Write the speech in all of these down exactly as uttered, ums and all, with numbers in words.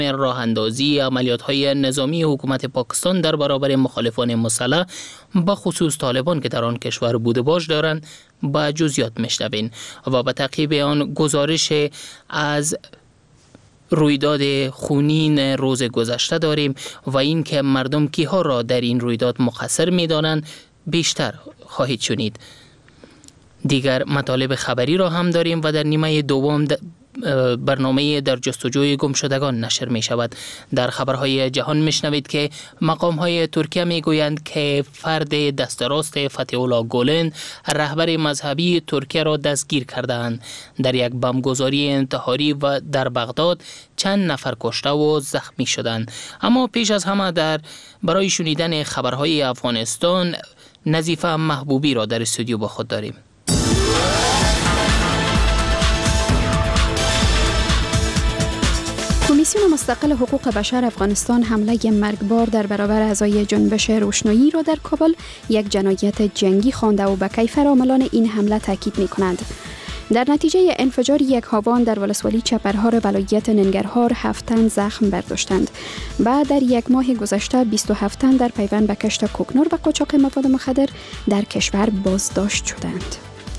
راه اندازی عملیات‌های نظامی حکومت پاکستان در برابر مخالفان مسلح به خصوص طالبان که در آن کشور بوده باش دارند با جزئیات میشنوین و به تعقیب آن گزارش از رویداد خونین روز گذشته داریم و این که مردم کیها را در این رویداد مقصر می‌دانند بیشتر خواهید شنید. دیگر مطالب خبری را هم داریم و در نیمه دوم برنامه در جستجوی گمشدگان نشر می شود. در خبرهای جهان می شنوید که مقام های ترکیه می گویند که فرد دست راست فتح الله گولن رهبر مذهبی ترکیه را دستگیر کردند. در یک بمبگذاری انتحاری و در بغداد چند نفر کشته و زخمی شدند. اما پیش از همه در برای شنیدن خبرهای افغانستان نظیفه محبوبی را در استودیو با خود داریم. کمیسیون مستقل حقوق بشر افغانستان حمله مرگبار در برابر اعضای جنبش روشنایی را در کابل یک جنایت جنگی خوانده و به کیفر عاملان این حمله تاکید می‌کنند. در نتیجه انفجار یک هاوان در ولسوالی چپرهار ولایت ننگرهار هفت تن زخم برداشتند. بعد در یک ماه گذشته بیست و هفت تن در پیوند به کشت کوکنار و قاچاق مواد مخدر در کشور بازداشت شدند.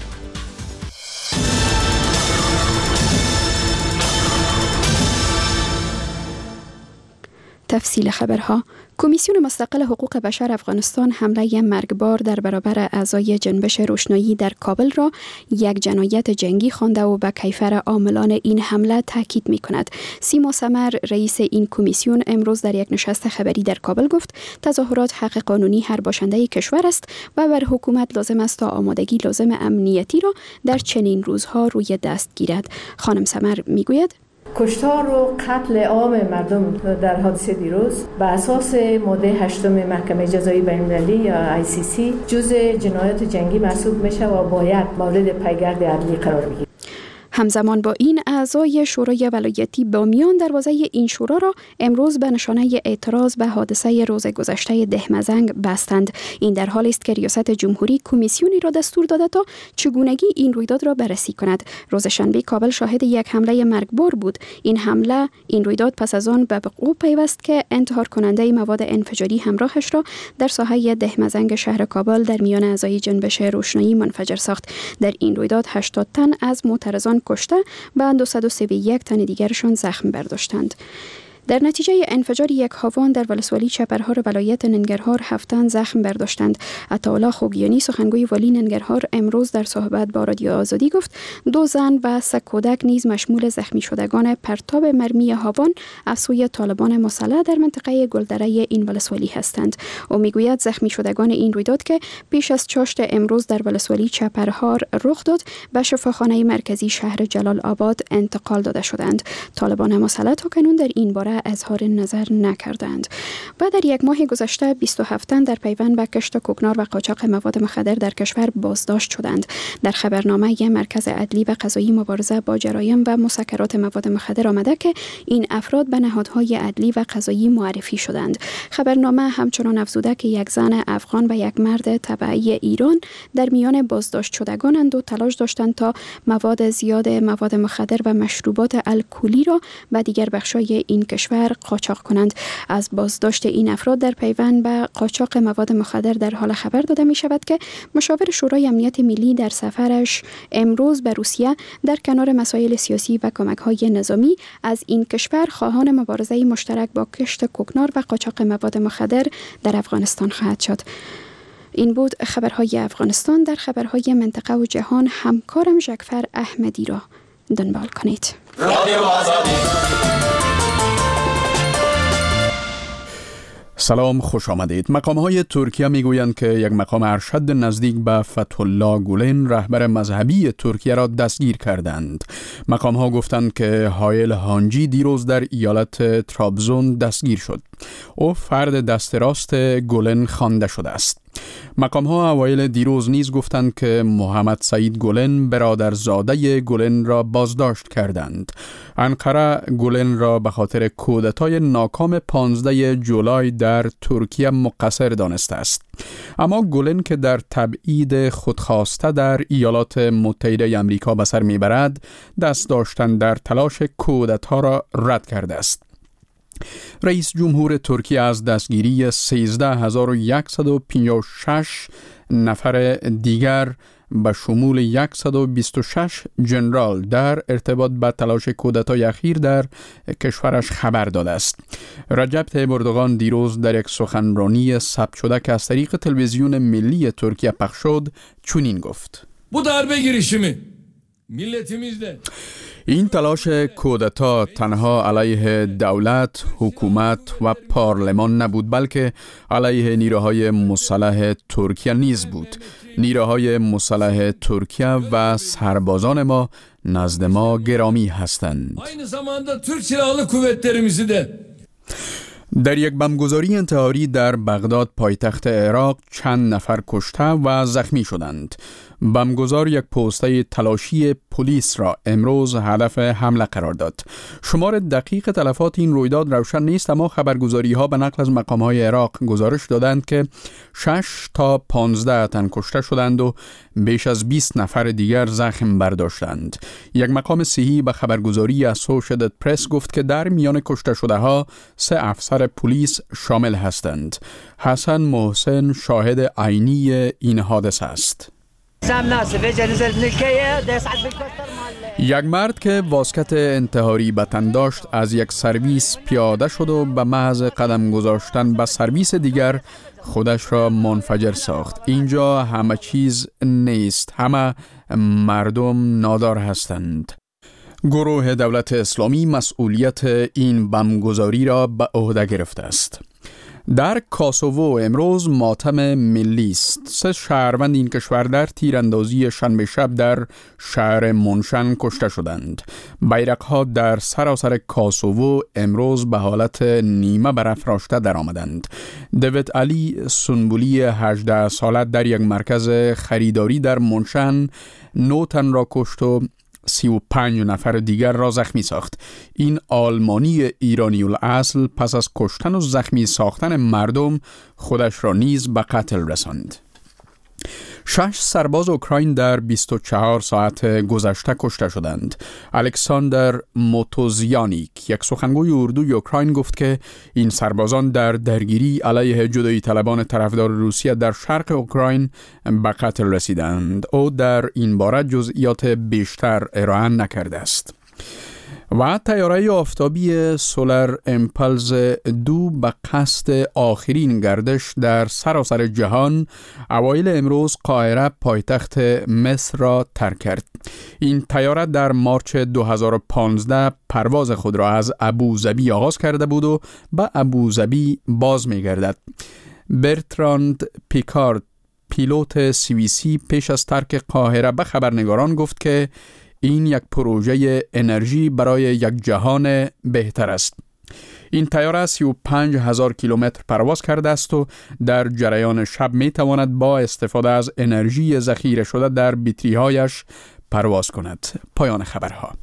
تفصیل خبرها. کمیسیون مستقل حقوق بشر افغانستان حمله مرگبار در برابر اعضای جنبش روشنایی در کابل را یک جنایت جنگی خوانده و به کیفر عاملان این حمله تاکید می‌کند. سیما سمر رئیس این کمیسیون امروز در یک نشست خبری در کابل گفت تظاهرات حق قانونی هر باشنده کشور است و بر حکومت لازم است تا آمادگی لازم امنیتی را در چنین روزها روی دست گیرد. خانم سمر میگوید کشتار و قتل عام مردم در حادثه دیروز به اساس ماده هشتم محکمه جزایی بین‌المللی یا آی سی سی جزء جنایات جنگی محسوب میشه و باید مورد پیگرد عدلی قرار بگیرد. همزمان با این اعضای شورای ولایتی بامیان دروازه این شورا را امروز به نشانه اعتراض به حادثه روز گذشته دهمزنگ بستند. این در حالی است که ریاست جمهوری کمیسیونی را دستور داده تا چگونگی این رویداد را بررسی کند. روز شنبه کابل شاهد یک حمله مرگبار بود. این حمله این رویداد پس از آن به وقوع پیوست که انتحار کننده مواد انفجاری همراهش را در ساحه دهمزنگ شهر کابل در میان اعضای جنبش روشنایی منفجر ساخت. در این رویداد هشتاد تن از معترضان کشته و دویست و سی و یک تن دیگرشان زخم برداشتند. در نتیجه انفجار یک هاوان در ولسوالی چپرهار ولایت ننگرهار هفت تن زخم برداشتند. عطاالله خوگیانی سخنگوی والی ننگرهار امروز در صحبت با رادیو آزادی گفت دو زن و سه کودک نیز مشمول زخمی شدگان پرتاب مرمی هاوان از سوی طالبان مسلح در منطقه گلدره این ولسوالی هستند. او میگوید زخمی شدگان این رویداد که پیش از چاشت امروز در ولسوالی چپرهار رخ داد به شفاخانه مرکزی شهر جلال آباد انتقال داده شدند. طالبان مسلح تاکنون در این باره اظهار نظر نکردند. و در یک ماه گذشته بیست و هفت تن در پیوند به کشت کوکنار و قاچاق مواد مخدر در کشور بازداشت شدند. در خبرنامه مرکز عدلی و قضایی مبارزه با جرایم و مسکرات مواد مخدر آمده که این افراد به نهادهای عدلی و قضایی معرفی شدند. خبرنامه همچنان افزوده که یک زن افغان و یک مرد تبعی ایران در میان بازداشت شدگانند و تلاش داشتند تا مواد زیاد مواد مخدر و مشروبات الکلی را به دیگر بخش‌های این کشور قاچاق کنند. از بازداشت این افراد در پیوند به قاچاق مواد مخدر در حال خبر داده می شود که مشاور شورای امنیت ملی در سفرش امروز به روسیه در کنار مسائل سیاسی و کمک‌های نظامی از این کشور خواهان مبارزه مشترک با کشت کوکنار و قاچاق مواد مخدر در افغانستان خواهد شد. این بود خبرهای افغانستان. در خبرهای منطقه و جهان همکارم ژکفر احمدی را دنبال کنید. رادیو آزادی. سلام، خوش آمدید. مقام‌های ترکیه میگویند که یک مقام ارشد نزدیک به فتح الله گولن رهبر مذهبی ترکیه را دستگیر کردند. مقام‌ها گفتند که هایل هانجی دیروز در ایالت ترابزون دستگیر شد. او فرد دست راست گولن خوانده شده است. مقام‌ها اوایل دیروز نیز گفتند که محمد سعید گولن برادرزاده گولن را بازداشت کردند. انقره گولن را به خاطر کودتای ناکام پانزده جولای در ترکیه مقصر دانسته است. اما گولن که در تبعید خودخواسته در ایالات متحده آمریکا به سر میبرد، دست داشتن در تلاش کودتا را رد کرده است. رئیس جمهور ترکیه از دستگیری سیزده هزار و صد و پنجاه و شش نفر دیگر به شمول صد و بیست و شش جنرال در ارتباط به تلاش کودتای اخیر در کشورش خبر داده است. رجب طیب اردوغان دیروز در یک سخنرانی ثبت شده که از طریق تلویزیون ملی ترکیه پخش شد چنین گفت: Bu darbe girişimi milletimizde این تلاش کودتا تنها علیه دولت، حکومت و پارلمان نبود، بلکه علیه نیروهای مسلح ترکیه نیز بود. نیروهای مسلح ترکیه و سربازان ما نزد ما گرامی هستند. aynı zamanda Türk Silahlı Kuvvetlerimizi de در یک بمبگذاری انتحاری در بغداد پایتخت عراق چند نفر کشته و زخمی شدند. بمبگذار یک پوسته تلاشی پلیس را امروز هدف حمله قرار داد. شمار دقیق تلفات این رویداد روشن نیست، اما خبرگزاری ها به نقل از مقام های عراق گزارش دادند که شش تا پانزده تن کشته شدند و بیش از بیست نفر دیگر زخم برداشتند. یک مقام صحی به خبرگزاری اسوشییتد پرس گفت که در میان کشته شده ها سه افسر پلیس شامل هستند. حسن محسن شاهد عینی این حادثه است. یک مرد که واسکت انتحاری به تن داشت از یک سرویس پیاده شد و به محض قدم گذاشتن به سرویس دیگر خودش را منفجر ساخت. اینجا همه چیز نیست، همه مردم نادار هستند. گروه دولت اسلامی مسئولیت این بمبگذاری را به عهده گرفته است. در کاسوو امروز ماتم ملی است. سه شهروند این کشور در تیراندازی شنبه شب در شهر منشن کشته شدند. بیرق‌ها در سراسر کاسوو امروز به حالت نیمه برافراشته در آمدند. دیوید علی سنبولی هجده ساله در یک مرکز خریداری در منشن نه تن را کشت و سی و پنج نفر دیگر را زخمی ساخت. این آلمانی ایرانی الاصل پس از کشتن و زخمی ساختن مردم خودش را نیز به قتل رساند. شش سرباز اوکراین در بیست و چهار ساعت گذشته کشته شدند. الکساندر موتوزیانیک، یک سخنگوی اردوی اوکراین، گفت که این سربازان در درگیری علیه جدایی طلبان طرفدار روسیه در شرق اوکراین به قتل رسیدند. او در این باره جزئیات بیشتر ارائه نکرده است. و طیاره آفتابی سولار امپلز دو به قصد آخرین گردش در سراسر جهان اوایل امروز قاهره پایتخت مصر را ترک کرد. این طیاره در مارچ دو هزار و پانزده پرواز خود را از ابوظبی آغاز کرده بود و به ابوظبی باز می گردد. برتراند پیکارد، پیلوت سوئیسی، پیش از ترک قاهره به خبرنگاران گفت که این یک پروژه انرژی برای یک جهان بهتر است. این طیاره سی و پنج هزار کیلومتر پرواز کرده است و در جریان شب می تواند با استفاده از انرژی ذخیره شده در بطری‌هایش پرواز کند. پایان خبرها.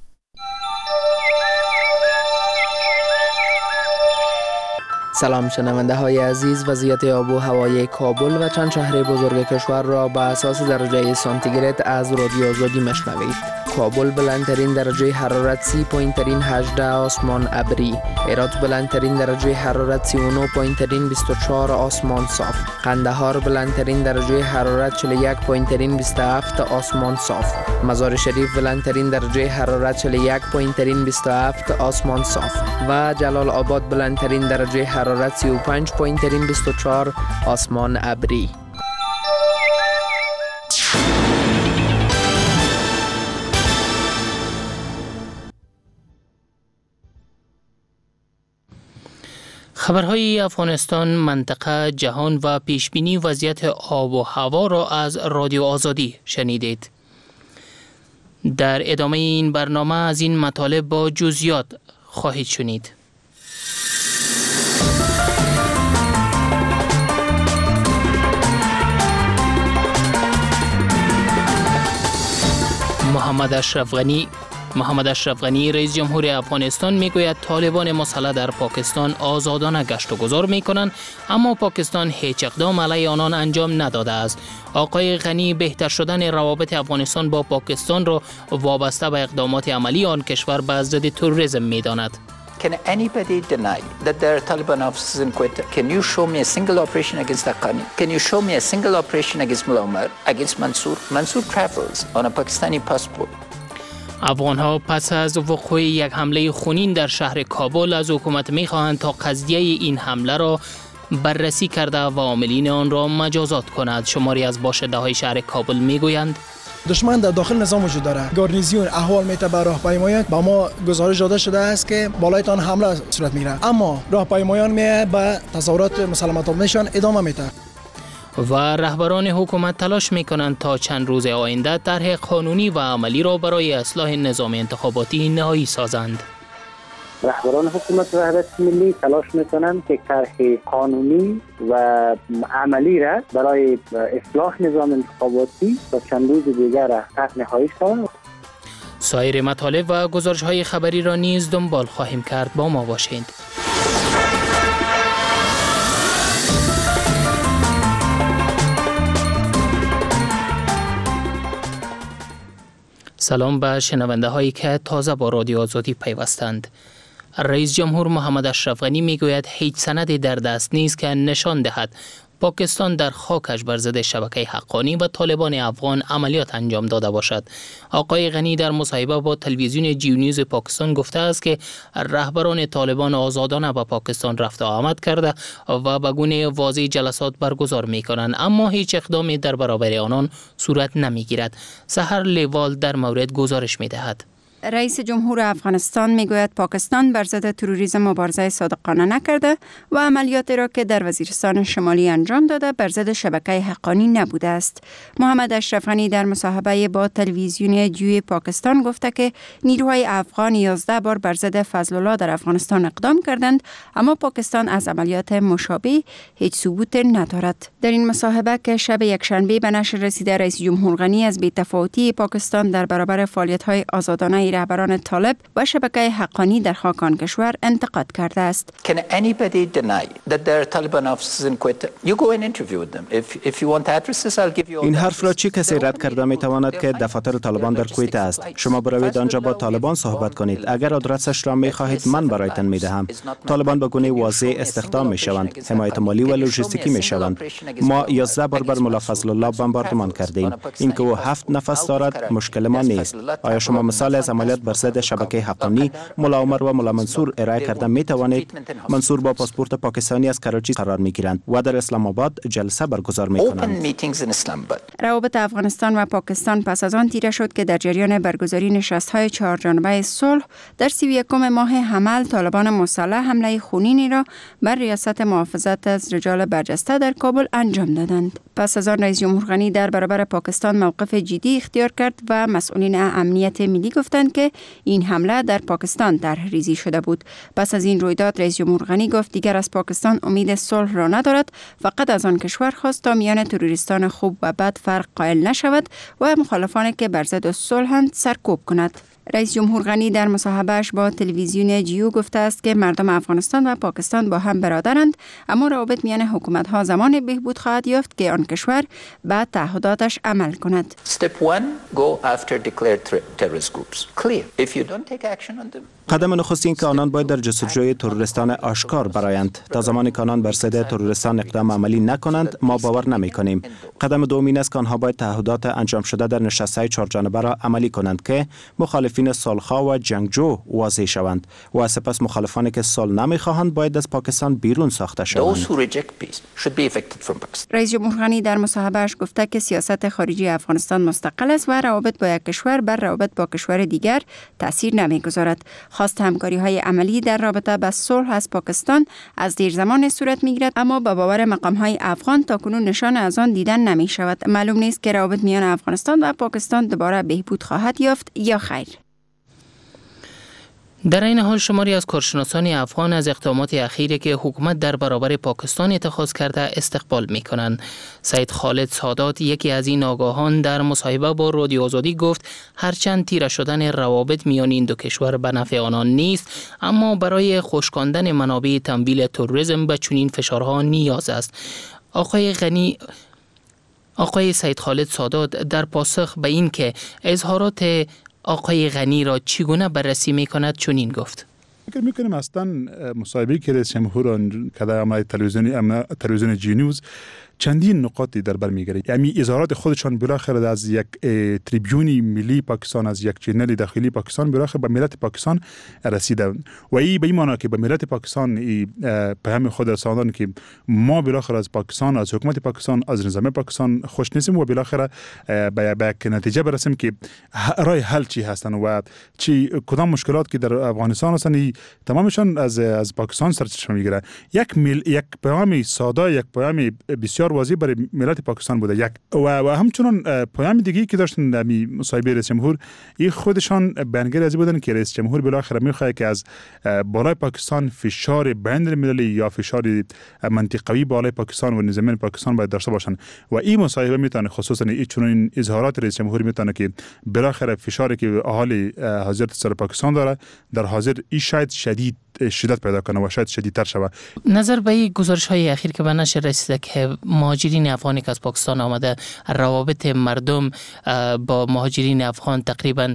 سلام شنونده های عزیز، وضعیت آب و هوای کابل و چند شهر بزرگ کشور را به اساس درجه سانتیگراد از رادیو آزادی مشنوید. کابل بلندترین درجه حرارت سی پایین ترین هجده، آسمان ابری. هرات بلندترین درجه حرارت سی و نه پایین ترین بیست و چهار، آسمان صاف. قندهار بلندترین درجه حرارت چهل و یک پایین ترین بیست و هفت، آسمان صاف. مزار شریف بلندترین درجه حرارت چهل و یک پایین ترین بیست و هفت، آسمان صاف. و جلال آباد بلندترین درجه حرارت سی و پنج پایین ترین بیست و چهار، آسمان ابری. خبرهای افغانستان، منطقه، جهان و پیشبینی وضعیت آب و هوا را از رادیو آزادی شنیدید. در ادامه این برنامه از این مطالب با جزئیات خواهید شنید. محمد اشرف غنی محمد اشرف غنی رئیس جمهور افغانستان میگوید طالبان مسلح در پاکستان آزادانه گشت و گذار میکنند، اما پاکستان هیچ اقدام علیه آنان انجام نداده است. آقای غنی بهتر شدن روابط افغانستان با پاکستان را وابسته به اقدامات عملی آن کشور به ضد تروریسم میداند. Can anybody deny that there are Taliban officers in Quetta? Can you show me a single operation against Haqqani? Can you show me a single operation against Mullah Omar, against Mansoor? Mansoor travels on a Pakistani passport. افغان‌ها پس از وقوع یک حمله خونین در شهر کابل از حکومت می‌خواهند تا قضیه این حمله را بررسی کرده و عاملین آن را مجازات کند. شماری از باشنده‌های شهر کابل می‌گویند دشمن در داخل نظام وجود داره. گارنیزیون احوال میته بر راهپیمایان با ما گزارش داده شده است که بالایتان حمله صورت میگیره، اما راهپیمایان می به تصورات مسالمت آمیزشان ادامه میده. و رهبران حکومت تلاش میکنند تا چند روز آینده طرح قانونی و عملی را برای اصلاح نظام انتخاباتی نهایی سازند. رهبران حکومت و حرکت ملی تلاش میکنند که طرح قانونی و عملی را برای اصلاح نظام انتخاباتی تا چند روز دیگر طرح نهایی سازند. سایر مطالب و گزارش‌های خبری را نیز دنبال خواهیم کرد. با ما باشید. سلام به شنونده هایی که تازه با رادیو آزادی پیوستند. رئیس جمهور محمد اشرف غنی میگوید هیچ سندی در دست نیست که نشان دهد پاکستان در خاکش بر ضد شبکه حقانی و طالبان افغان عملیات انجام داده باشد. آقای غنی در مصاحبه با تلویزیون جیو نیوز پاکستان گفته است که رهبران طالبان آزادانه به پاکستان رفت و آمد کرده و به گونه واضح جلسات برگزار می کنند، اما هیچ اقدامی در برابر آنان صورت نمی گیرد. سحر لیوال در مورد گزارش می دهد. رئیس جمهور افغانستان میگوید پاکستان بر ضد تروریسم مبارزه صادقانه نکرده و عملیاتی را که در وزیرستان شمالی انجام داده بر ضد شبکه حقانی نبوده است. محمد اشرف غنی در مصاحبه با تلویزیون جیو پاکستان گفته که نیروهای افغان یازده بار بر ضد فضل الله در افغانستان اقدام کردند، اما پاکستان از عملیات مشابه هیچ ثبوت ندارد. در این مصاحبه که شب یکشنبه به نشر رسیده، رئیس جمهور غنی از بی‌تفاوتی پاکستان در برابر فعالیت‌های آزادانه رهبران طالب و شبکه حقانی در خاک آن کشور انتقاد کرده است. Can anybody deny that there are Taliban officers in Quetta? You go and interview them. If if you want addresses, I'll give you. این حرف را چه کسی رد کرده می تواند که دفاتر طالبان در کویت است؟ شما بروید آنجا با طالبان صحبت کنید. اگر آدرسش را می خواهید من برایتان می دهم. طالبان به گونه واضح استخدام می شوند، حمایت مالی و لوجستیکی می شوند. ما یازده بار بر ملا فضل الله بمباردمان کردیم. اینکه او هفت نفس دارد مشکل ما نیست. آیا شما مثال از عملیات بر ضد شبکه حقانی ملا عمر و ملا منصور ارائه کرده می توانید؟ منصور با پاسپورت پاکستانی از کراچی قرار می گیرند و در اسلام آباد جلسه برگزار می کنند. روابط افغانستان و پاکستان پس از آن تیره شد که در جریان برگزاری نشست‌های چهار جانبه صلح در سی و یکم ماه حمل طالبان مسلح حمله خونینی را بر ریاست محافظت از رجال برجسته در کابل انجام دادند. پس از آن رئیس جمهور غنی در برابر پاکستان موقف جدی اختیار کرد و مسئولین امنیت ملی گفتند که این حمله در پاکستان طرح ریزی شده بود. پس از این رویداد رئیس جمهور غنی گفت دیگر از پاکستان امید صلح را ندارد، فقط از آن کشور خواست تا میان تروریستان خوب و بد فرق قائل نشود و مخالفانی که بر ضد صلحند سرکوب کند. رئیس جمهور غنی در مصاحبهش با تلویزیون جیو گفته است که مردم افغانستان و پاکستان با هم برادرند، اما روابط میان حکومت‌ها زمان بهبود خواهد یافت که آن کشور به تعهداتش عمل کند. Step one, go after declared terrorist groups. Clear. If you don't take action on them. قدم نخست این که آنان باید در جستجوی تروریستان آشکار برایند. تا زمانی که آنان بر ضد تروریستان اقدام عملی نکنند ما باور نمی کنیم. قدم دوم این است که آنها باید تعهدات انجام شده در نشست‌های چهارجانبه را عملی کنند که مخالفین صلح‌خواه و جنگجو واضح شوند و سپس مخالفانی که صلح نمی‌خواهند باید از پاکستان بیرون ساخته شوند. رئیس جمهور غنی در مصاحبهش گفته که سیاست خارجی افغانستان مستقل است و روابط با یک کشور بر روابط با کشور دیگر تاثیر نمی‌گذارد. خواست همکاری‌های عملی در رابطه با صلح از پاکستان از دیر زمان صورت می‌گیرد، اما با باور مقام‌های افغان تاکنون نشان از آن دیدن نمی‌شود. معلوم نیست که روابط میان افغانستان و پاکستان دوباره بهبود خواهد یافت یا خیر. در این حال شماری از کارشناسان افغان از اقدامات اخیری که حکومت در برابر پاکستان اتخاذ کرده استقبال می کنند. سید خالد سادات یکی از این آگاهان در مصاحبه با رادیو آزادی گفت هرچند تیره شدن روابط میان این دو کشور به نفع آنان نیست، اما برای خشکاندن منابع تمویل تروریسم به چنین فشارها نیاز است. آقای غنی آقای سید خالد سادات در پاسخ به این که اظهارات آقای غنی را چگونه بررسی می کند چنین گفت: فکر میکنیم اصلا مصاحبه که رئیس جمهور کده عمل تلویزیونی تلویزیون جی نیوز چندین نقاطی در بر میگیره. یعنی اظهارات خودشان بالاخره از یک تریبیونی ملی پاکستان، از یک چینل داخلی پاکستان بالاخره به ملت پاکستان رسیده و این به این معنی که به ملت پاکستان پیام خود رساندن که ما بالاخره از پاکستان، از حکومت پاکستان، از نظام پاکستان خوش نیستیم و بالاخره به یک نتیجه برسیم که راه حل چی هستن و چی کدام مشکلات که در افغانستان هستن تمامشان از از پاکستان سرچشمه میگیره. یک مل یک پیام ساده، یک پیام بسیار واضح برای ملت پاکستان بوده. یک و, و همچنان پیام دیگه که داشتن در مصاحبه رئیس جمهور، این خودشان بیانگر از بودن که رئیس جمهور بالاخره میخواد که از بالای پاکستان فشار بین المللی یا فشار منطقوی بالای پاکستان و نظام پاکستان باید داشته باشن و این مصاحبه میتونه خصوصا این چنین اظهارات رئیس جمهور میتونه که بالاخره فشاری که اهالی حاضر سر پاکستان داره در حاضر این شاید شدید شدت پیدا کنه و شاید شدیدتر شود. نظر به این گزارش های اخیر که به نشر رسیده که مهاجرین افغانی که از پاکستان آمده، روابط مردم با مهاجرین افغان تقریبا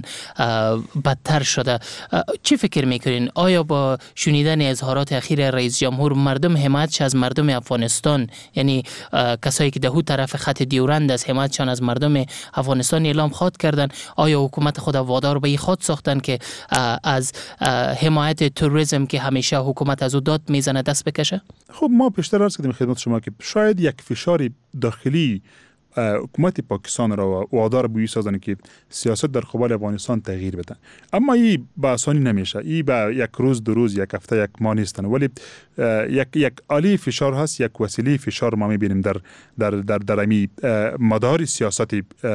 بدتر شده، چی فکر میکنین؟ آیا با شنیدن اظهارات اخیر رئیس جمهور مردم حمایتش از مردم افغانستان، یعنی کسایی که دهو طرف خط دیورند از حمایتشان از مردم افغانستان اعلام خواد کردن، آیا حکومت خود وادار به این خواد ساختن که از حمایت توریسم که همیشه حکومت از او داد میزنه دست بکشه؟ خب ما پیشتر عرض کردیم خدمت شما که شاید یک فشار داخلی حکومت پاکستان را وادار به سازن که سیاست در قبال افغانستان تغییر بده، اما این به آسانی نمیشه. این به یک روز دو روز یک هفته یک ماه نیستن، ولی یک یک عالی فشار هست، یک وسیله فشار ما میبینیم در در در در امی مدار سیاست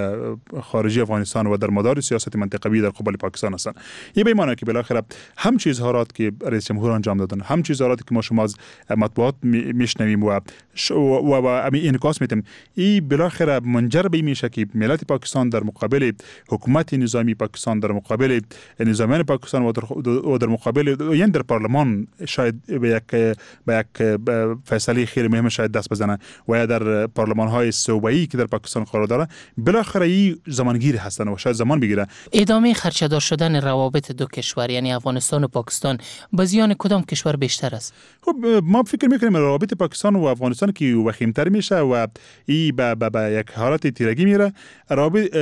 خارجی افغانستان و در مدار سیاست منطقوی در قبال پاکستان هستن. این به معنی که بالاخره هم چیز اظهارات که رئیس جمهور انجام دادن، هم چیز اظهاراتی که ما شما از مطبوعات میشنویم و و و امی انعکاس میتیم، این بالاخره منجر به میشه که ملت پاکستان در مقابل حکومت نظامی پاکستان، در مقابل نظامیان پاکستان و در, و در مقابل یعنی در پارلمان شاید به یک به یک فیصله خیلی مهم شاید دست بزنه و یا در پارلمان های صوبایی که در پاکستان قرار داره، بالاخره این زمانگیر هستن و شاید زمان بگیره. ادامه خرچه‌دار شدن روابط دو کشور یعنی افغانستان و پاکستان به زیان کدام کشور بیشتر است؟ خب ما فکر میکنیم روابط پاکستان و افغانستان که وخیم‌تر میشه و این به به یک حالت تیرگی میره. رابط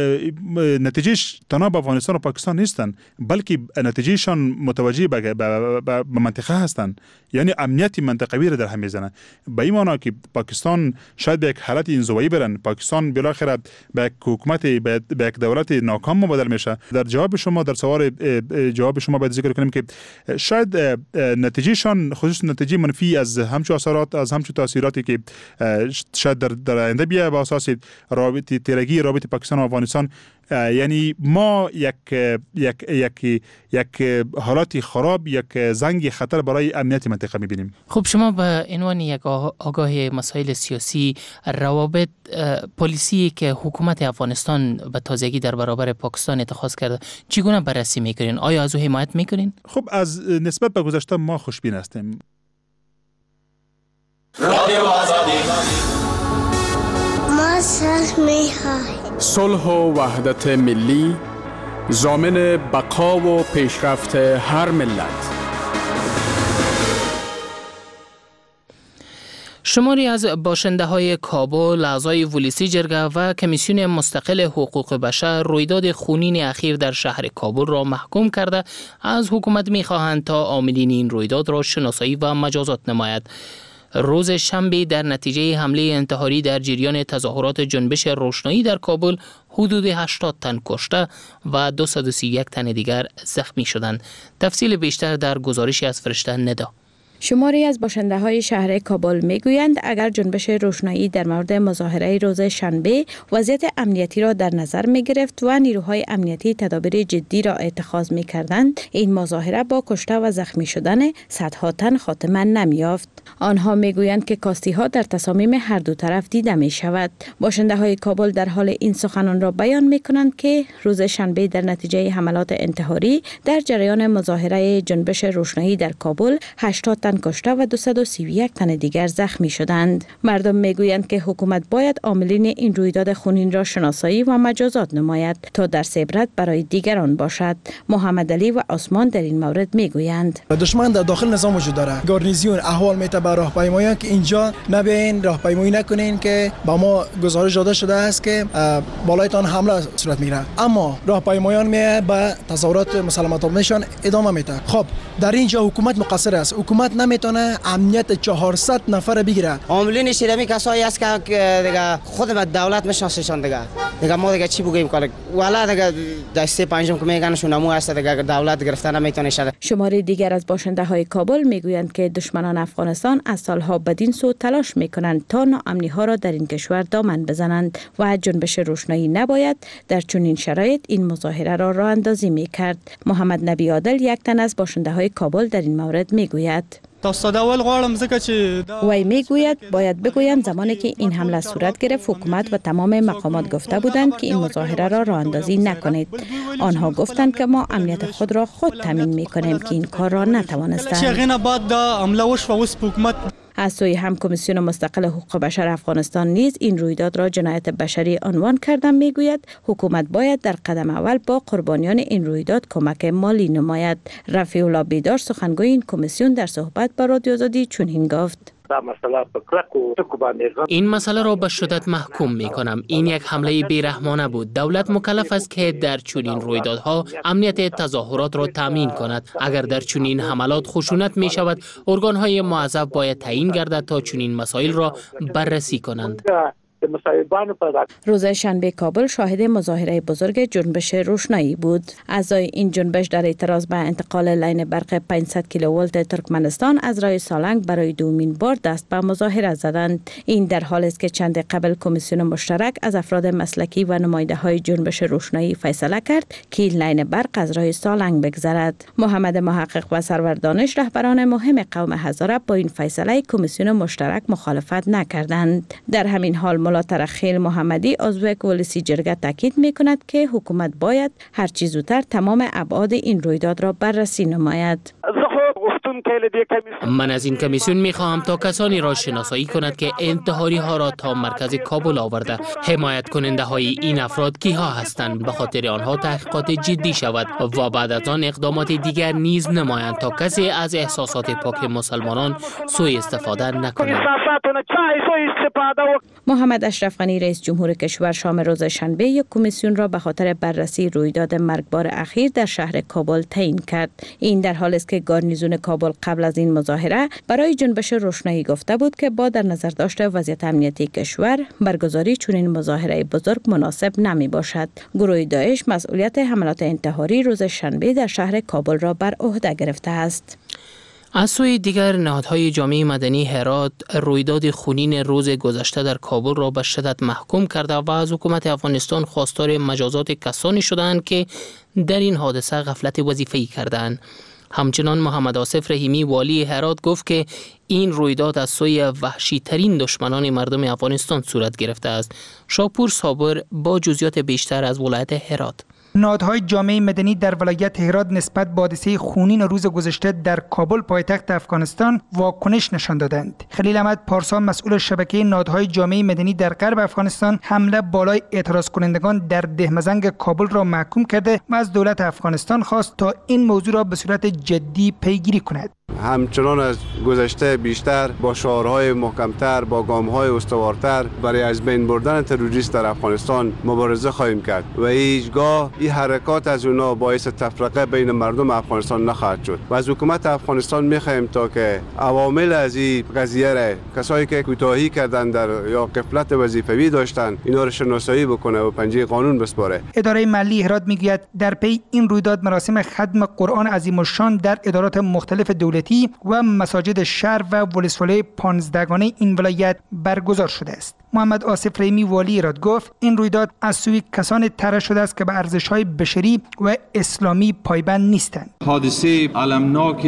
نتیجهش تنها به افغانستان و پاکستان نیستن، بلکه نتیجهشان متوجه به به منطقه هستن، یعنی امنیت منطقوی را در هم میزنه. به این معنی که پاکستان شاید به یک حالت انزوایی برن، پاکستان بالاخره به یک حکومت به یک دولت ناکام مبادل میشه. در جواب شما در سوال جواب شما باید ذکر کنیم که شاید نتیجهشان خصوص نتیجه منفی از همچون اثرات از همچون تاثیراتی که شاید در در آینده بیا به اساس رابطه تیرگی رابطه پاکستان و افغانستان، یعنی ما یک یک یک یک حالتی خراب، یک زنگ خطر برای امنیت منطقه می‌بینیم. خب شما به عنوان یک آگاه مسائل سیاسی، روابط پلیسی که حکومت افغانستان به تازگی در برابر پاکستان اتخاذ کرده چگونه بررسی می‌کنین؟ آیا از او حمایت می‌کنین؟ خب از نسبت به گذشته ما خوشبین هستیم. رادیو آزادی ما صلح می‌خواهیم. صلح و وحدت ملی ضامن بقا و پیشرفت هر ملت. شماری از باشنده های کابل، اعضای ولیسی جرگه و کمیسیون مستقل حقوق بشر رویداد خونین اخیر در شهر کابل را محکوم کرده از حکومت می‌خواهند تا عاملین این رویداد را شناسایی و مجازات نماید. روز شنبه در نتیجه حمله انتحاری در جریان تظاهرات جنبش روشنایی در کابل حدود هشتاد تن کشته و دویست و سی و یک تن دیگر زخمی شدند. تفصیل بیشتر در گزارشی از فرشته ندا. شماری از باشنده های شهر کابل می گویند اگر جنبش روشنایی در مورد مظاهره روز شنبه وضعیت امنیتی را در نظر می گرفت و نیروهای امنیتی تدابیر جدی را اتخاذ می کردند، این مظاهره با کشته و زخمی شدن صدها تن خاتمه نمی یافت. آنها می گویند که کاستی ها در تصامیم هر دو طرف دیده می شود. باشنده های کابل در حال این سخنان را بیان می کنند که روز شنبه در نتیجه حملات انتحاری در جریان مظاهره جنبش روشنایی در کابل هشتاد تن کشته و دویست و سی و یک تن دیگر زخمی شدند. مردم میگویند که حکومت باید عاملین این رویداد خونین را شناسایی و مجازات نماید تا درس عبرت برای دیگران باشد. محمد علی و عثمان در این مورد میگویند دشمن در داخل نظام وجود داره. گارنیزیون احوال میته به راهپیمایان که اینجا نبین راهپیمایی نکنین که با ما گزارش داده شده است که بالایتان حمله صورت میگیره، اما راهپیمایان می به تصورات مسلمات نشان ادامه میده. خب در اینجا حکومت مقصر است. حکومت نمیتونه امنیت چهارصد نفر بگیره. عاملین شرمی کسایی است که دیگه خود به دولت میشناسشون دیگه. دیگه ما دیگه چی بگیم کنه؟ والا دیگه دسته پنجم که میگن شونمو است دیگه دولت گرفتن نمیتونه شه. شماره دیگر از باشنده های کابل میگویند که دشمنان افغانستان از سالها بدین سو تلاش میکنند تا ناامنی ها را در این کشور دامن بزنند و جنبش روشنایی نباید در چنین شرایط این مظاهره را راه اندازی میکرد. محمد نبی عادل یک تن از باشنده های کابل در این مورد میگوید وی میگوید باید بگویم زمانی که این حمله صورت گرفت حکومت و تمام مقامات گفته بودند که این مظاهره را راه اندازی نکنید. آنها گفتند که ما امنیت خود را خود تامین میکنیم که این کار را نتوانستند. از سوی هم کمیسیون مستقل حقوق بشر افغانستان نیز این رویداد را جنایت بشری عنوان کردن میگوید حکومت باید در قدم اول با قربانیان این رویداد کمک مالی نماید. رفیع الله بیدار سخنگوی این کمیسیون در صحبت با رادیو آزادی چنین گفت این مسئله را به شدت محکوم می کنم. این یک حمله بیرحمانه بود. دولت مکلف است که در چنین رویدادها امنیت تظاهرات را تامین کند. اگر در چنین حملات خشونت می شود، ارگان‌های معذب باید تعیین گردد تا چنین مسائل را بررسی کنند. روز شنبه کابل شاهد مظاهره بزرگ جنبش روشنایی بود. اعضای این جنبش در اعتراض به انتقال لاین برق پانصد کیلوولت ترکمنستان از راه سالنگ برای دومین بار دست به مظاهره زدند. این در حالی است که چند قبل کمیسیون مشترک از افراد مسلکی و نماینده های جنبش روشنایی فیصله کرد که این لاین برق از راه سالنگ بگذرد. محمد محقق و سرور دانش رهبران مهم قوم هزاره با این فیصله کمیسیون مشترک مخالفت نکردند. در همین حال ملا ترخیل محمدی عضو کوالیسی جرگه تاکید می‌کند که حکومت باید هر چه زودتر تمام ابعاد این رویداد را بررسی نماید. من از این کمیسیون می‌خواهم تا کسانی را شناسایی کند که انتحاری ها را تا مرکز کابل آورده. حمایت کننده های این افراد کیها هستند؟ به خاطر آنها تحقیقات جدی شود و بعد از آن اقدامات دیگر نیز نمایند تا کسی از احساسات پاک مسلمانان سوء استفاده نکند. محمد اشرف غنی رئیس جمهور کشور شام روز شنبه یک کمیسیون را به خاطر بررسی رویداد مرگبار اخیر در شهر کابل تعیین کرد. این در حالی است که گارنیزون کابل قبل از این مظاهره برای جنبش روشنایی گفته بود که با در نظر داشته وضعیت امنیتی کشور برگزاری چنین مظاهره بزرگ مناسب نمی باشد. گروه داعش مسئولیت حملات انتحاری روز شنبه در شهر کابل را بر عهده گرفته است. از سوی دیگر نهادهای جامعه مدنی هرات رویداد خونین روز گذشته در کابل را به شدت محکوم کرده و از حکومت افغانستان خواستار مجازات کسانی شدند که در این حادثه غفلت وظیفه‌ای کردند. همچنان محمد آصف رحیمی والی هرات گفت که این رویداد از سوی وحشی ترین دشمنان مردم افغانستان صورت گرفته است. شاپور صابر با جزئیات بیشتر از ولایت هرات. نهادهای جامعه مدنی در ولایت هرات نسبت به حادثه خونین روز گذشته در کابل پایتخت افغانستان واکنش نشان دادند. خلیل احمد پارسا مسئول شبکه نهادهای جامعه مدنی در غرب افغانستان حمله بالای اعتراض کنندگان در دهمزنگ کابل را محکوم کرده و از دولت افغانستان خواست تا این موضوع را به صورت جدی پیگیری کند. همچنان از گذشته بیشتر با شعارهای محکمتر، با گامهای استوارتر برای از بین بردن تروریست در افغانستان مبارزه خواهیم کرد و هیچگاه این حرکات از اونا باعث تفرقه بین مردم افغانستان نخواهد شد و از حکومت افغانستان می‌خواهیم تا که عوامل از این قضیه را، کسایی که کوتاهی کردن در یا غفلت وظیفوی داشتن، اینا رو شناسایی بکنه و پنجه قانون بسپاره. اداره ملی هرات میگوید در پی این رویداد مراسم ختم قرآن عظیم الشان در ادارات مختلف دولتی و مساجد شهر و ولسوالی پانزدهگانه این ولایت برگزار شده است. محمد آصف رحیمی والی ایراد گفت این رویداد از سوی کسان طرح شده است که به ارزش‌های بشری و اسلامی پایبند نیستند. حادثه المناک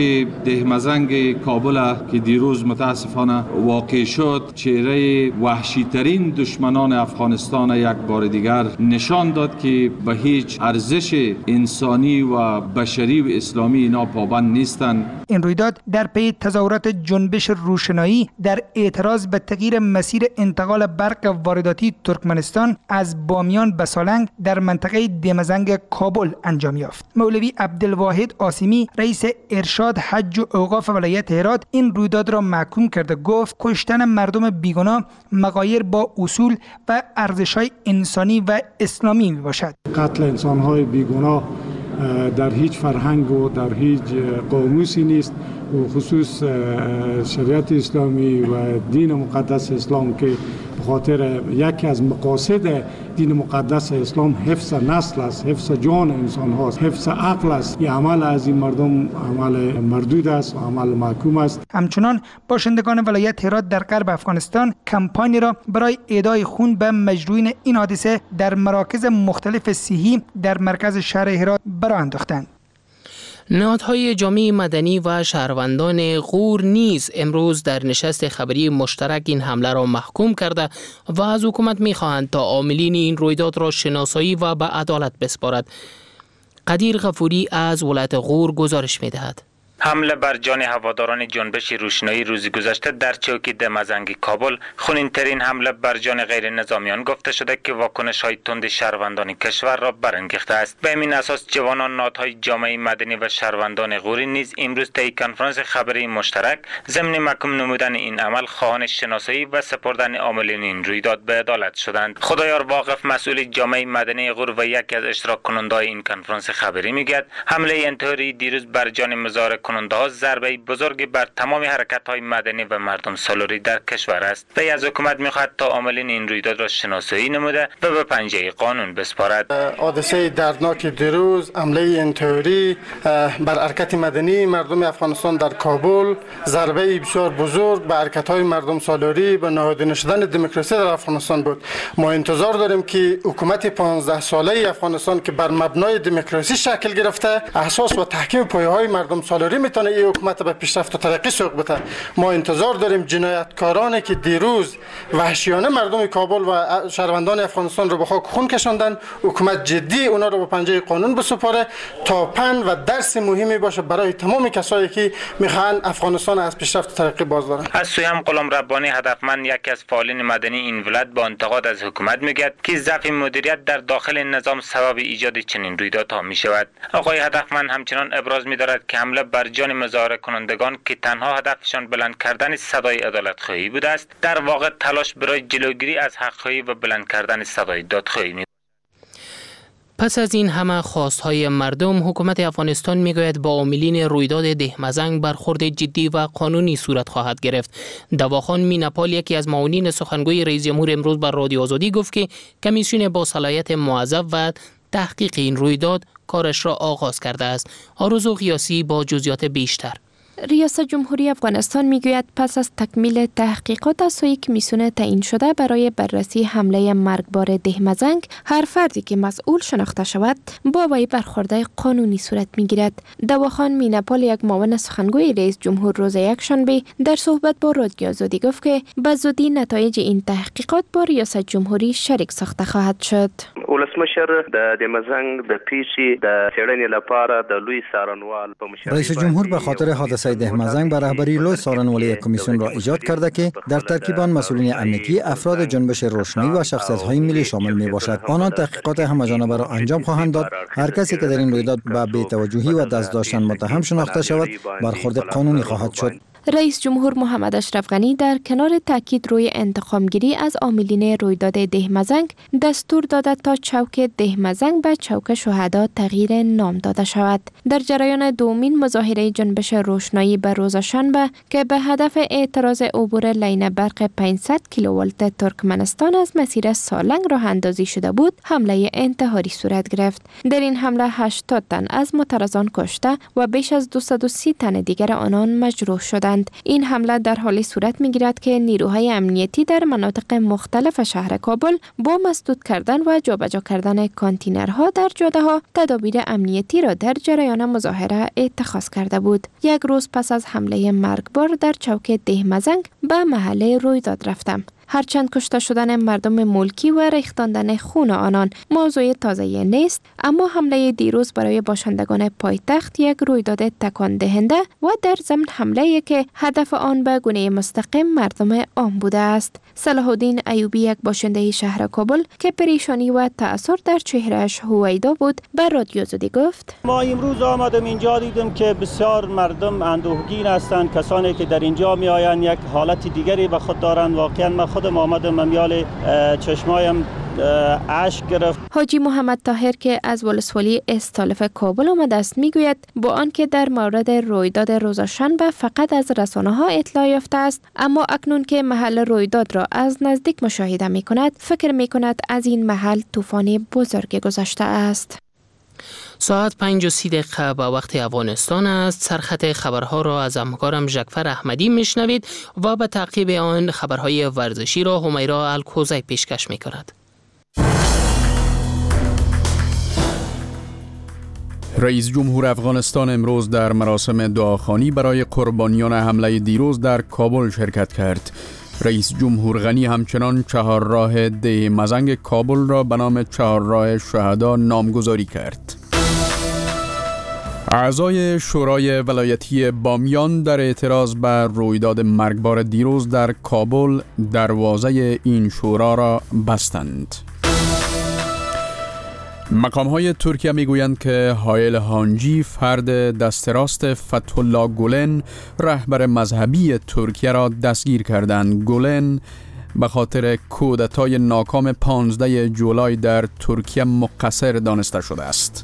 دهمزنگ کابل که دیروز متاسفانه واقع شد چهره وحشی‌ترین دشمنان افغانستان یک بار دیگر نشان داد که به هیچ ارزش انسانی و بشری و اسلامی اینا پابند نیستند. این رویداد در پی تظاهرات جنبش روشنایی در اعتراض به تغییر مسیر انتقال برق وارداتی ترکمنستان از بامیان به سالنگ در منطقه دهمزنگ کابل انجام یافت. مولوی عبدالواحد آسیمی رئیس ارشاد حج و اوقاف ولایت هرات این رویداد را محکوم کرده گفت کشتن مردم بیگناه مغایر با اصول و ارزش‌های انسانی و اسلامی میباشد. قتل انسان‌های بیگناه در هیچ فرهنگ و در هیچ قاموسی نیست و خصوص شریعت اسلامی و دین مقدس اسلام که به خاطر یکی از مقاصد دین مقدس اسلام حفظ نسل است، حفظ جان انسان هاست، حفظ عقل است. این عمل از این مردم عمل مردود است و عمل محکوم است. همچنان باشندگان ولایت هرات در غرب افغانستان کمپانی را برای اهدای خون به مجروحین این حادثه در مراکز مختلف صحی در مرکز شهر هرات برآ انداختند. نهادهای جامعه مدنی و شهروندان غور نیز امروز در نشست خبری مشترک این حمله را محکوم کرده و از حکومت می‌خواهند تا عاملین این رویداد را شناسایی و به عدالت بسپارد. قدیر غفوری از ولایت غور گزارش می‌دهد. حمله بر جان هواداران جنبش روشنایی روز گذشته در چوکی دهمزنگ کابل خونین‌ترین حمله بر جان غیر نظامیان گفته شده که واکنش‌های تند شهروندان کشور را برانگیخته است. به همین اساس جوانان نهادهای جامعه مدنی و شهروندان غوری نیز امروز طی کنفرانس خبری مشترک ضمن محکوم نمودن این عمل خواهان شناسایی و سپردن عاملین این رویداد به عدالت شدند. خدایار واقف مسئول جامعه مدنی غور و یکی از اشتراک کنندگان این کنفرانس خبری میگوید حمله انتحاری دیروز بر جان مزار کننده ها ضربه بزرگی بر تمام حرکت های مدنی و مردم سالاری در کشور است. وی از حکومت میخواهد تا عاملین این رویداد را شناسایی نموده و به پنجه قانون بسپارد. حادثه دردناک دیروز حمله انتحاری بر حرکت مدنی مردم افغانستان در کابل ضربه بسیار بزرگ به حرکت های مردم سالاری و نهادینه شدن دموکراسی در افغانستان بود. ما انتظار داریم که حکومت پانزده ساله افغانستان که بر مبنای دموکراسی شکل گرفته اساس و تحکیم پایه‌های مردم سالاری میتونه این حکومت به پیشرفت و ترقی سوق بده. ما انتظار داریم جنایتکارانی که دیروز وحشیانه مردم کابل و شهروندان افغانستان رو به خاک خون کشاندن حکومت جدی اونا رو به پنجه قانون بسپاره تا پند و درس مهمی باشه برای تمام کسایی که میخوان افغانستان از پیشرفت و ترقی باز دارن. از سوی هم غلام ربانی هدفمند یکی از فعالین مدنی این ولایت با انتقاد از حکومت میگه که ضعف مدیریت در داخل نظام سبب ایجاد چنین رویدادها میشود. آقای هدفمند همچنان ابراز می‌دارد که حمله بر جان مظاهره کنندگان که تنها هدفشان بلند کردن صدای عدالت خواهی بوده است در واقع تلاش برای جلوگیری از حق‌خواهی و بلند کردن صدای دادخواهی می. پس از این همه خواستهای مردم حکومت افغانستان میگوید با عاملین رویداد دهمزنگ برخورد جدی و قانونی صورت خواهد گرفت. دواخان مینپال یکی از معاونین سخنگوی رئیس جمهور امروز بر رادیو آزادی گفت که کمیسیون با صلاحیت موظف و تحقیق این رویداد کارش را آغاز کرده است. آرزو قیاسی با جزئیات بیشتر. ریاست جمهوری افغانستان میگوید پس از تکمیل تحقیقات از سوی کمیسیون تعیین شده برای بررسی حمله مرگبار دهمزنگ هر فردی که مسئول شناخته شود با وی برخورد قانونی صورت میگیرد. دواخان مینپال یک معاون سخنگوی رئیس جمهور روز یکشنبه در صحبت با رادیو آزادی گفت که به زودی نتایج این تحقیقات با ریاست جمهوری شریک ساخته خواهد شد. ولسمشر د دهمزنگ د پیشي د څېړنې لپاره د لوی څارنوال په مشرۍ رئیس جمهور به خاطر حادثه دهمزنگ به رهبری لوی څارنوالی کمیسیون را ایجاد کرده که در ترکیب آن مسئولین امنیتی، افراد جنبش روشنایی و شخصیت‌های ملی شامل میباشد. آنان تحقیقات همه‌جانبه را انجام خواهند داد. هر کسی که در این رویداد به بی‌توجهی و دست داشتن متهم شناخته شود برخورد قانونی خواهد شد. رئیس جمهور محمد اشرف غنی در کنار تاکید روی انتقامگیری از عاملین رویداد دهمزنگ دستور داده تا چوک دهمزنگ به چوک شهدا تغییر نام داده شود. در جریان دومین مظاهره جنبش روشنایی به روز شنبه که به هدف اعتراض عبور لین برق پانصد کیلوولت ترکمنستان از مسیر سالنگ راه اندازی شده بود، حمله انتحاری صورت گرفت. در این حمله هشتاد تن از معترضان کشته و بیش از دویست و سی تن دیگر آنان مجروح شدند. دادند. این حمله در حالی صورت می‌گیرد که نیروهای امنیتی در مناطق مختلف شهر کابل با مسدود کردن و جابجا کردن کانتینرها در جاده‌ها تدابیر امنیتی را در جریان مظاهره اتخاذ کرده بود. یک روز پس از حمله مرگبار در چوک دهمزنگ به محل رویداد رفتم. هرچند کشته شدن مردم ملکی و ریختاندن خون آنان موضوع تازه‌ای نیست، اما حمله دیروز برای باشندگان پایتخت یک رویداد تکان دهنده و در ضمن حمله‌ای که هدف آن به گونه مستقیم مردم عام بوده است. صلاح الدین ایوبی، یک باشنده شهر کابل که پریشانی و تأثیر در چهرهش هویدا بود، به رادیو زدی گفت: ما امروز آمدم اینجا دیدم که بسیار مردم اندوهگین هستند. کسانی که در اینجا می آیند یک حالت دیگری به خود دارند. واقعا من خودم آمدم ممیال چشمایم اشک گرفت. حاجی محمد طاهر که از ولسوالی استالف کابل آمده است میگوید با آنکه در مورد رویداد روز شنبه فقط از رسانه ها اطلاع یافته است، اما اکنون که محل رویداد را از نزدیک مشاهده می کند فکر می کند از این محل طوفان بزرگ گذشته است. ساعت پنج و سی دقیقه به وقت افغانستان است. سرخط خبرها را از همکارم جعفر احمدی میشنوید و به تعقیب آن خبرهای ورزشی را همیرا الکوزی پیشکش می کند. رئیس جمهور افغانستان امروز در مراسم دعاخوانی برای قربانیان حمله دیروز در کابل شرکت کرد. رئیس جمهور غنی همچنان چهارراه دهمزنگ کابل را به نام چهارراه شهدا نامگذاری کرد. اعضای شورای ولایتی بامیان در اعتراض به رویداد مرگبار دیروز در کابل دروازه این شورا را بستند. مقام‌های ترکیه میگویند که هایل هانجی، فرد دست راست فتح الله گولن، رهبر مذهبی ترکیه را دستگیر کردند. گولن به خاطر کودتای ناکام پانزده جولای در ترکیه مقصر دانسته شده است.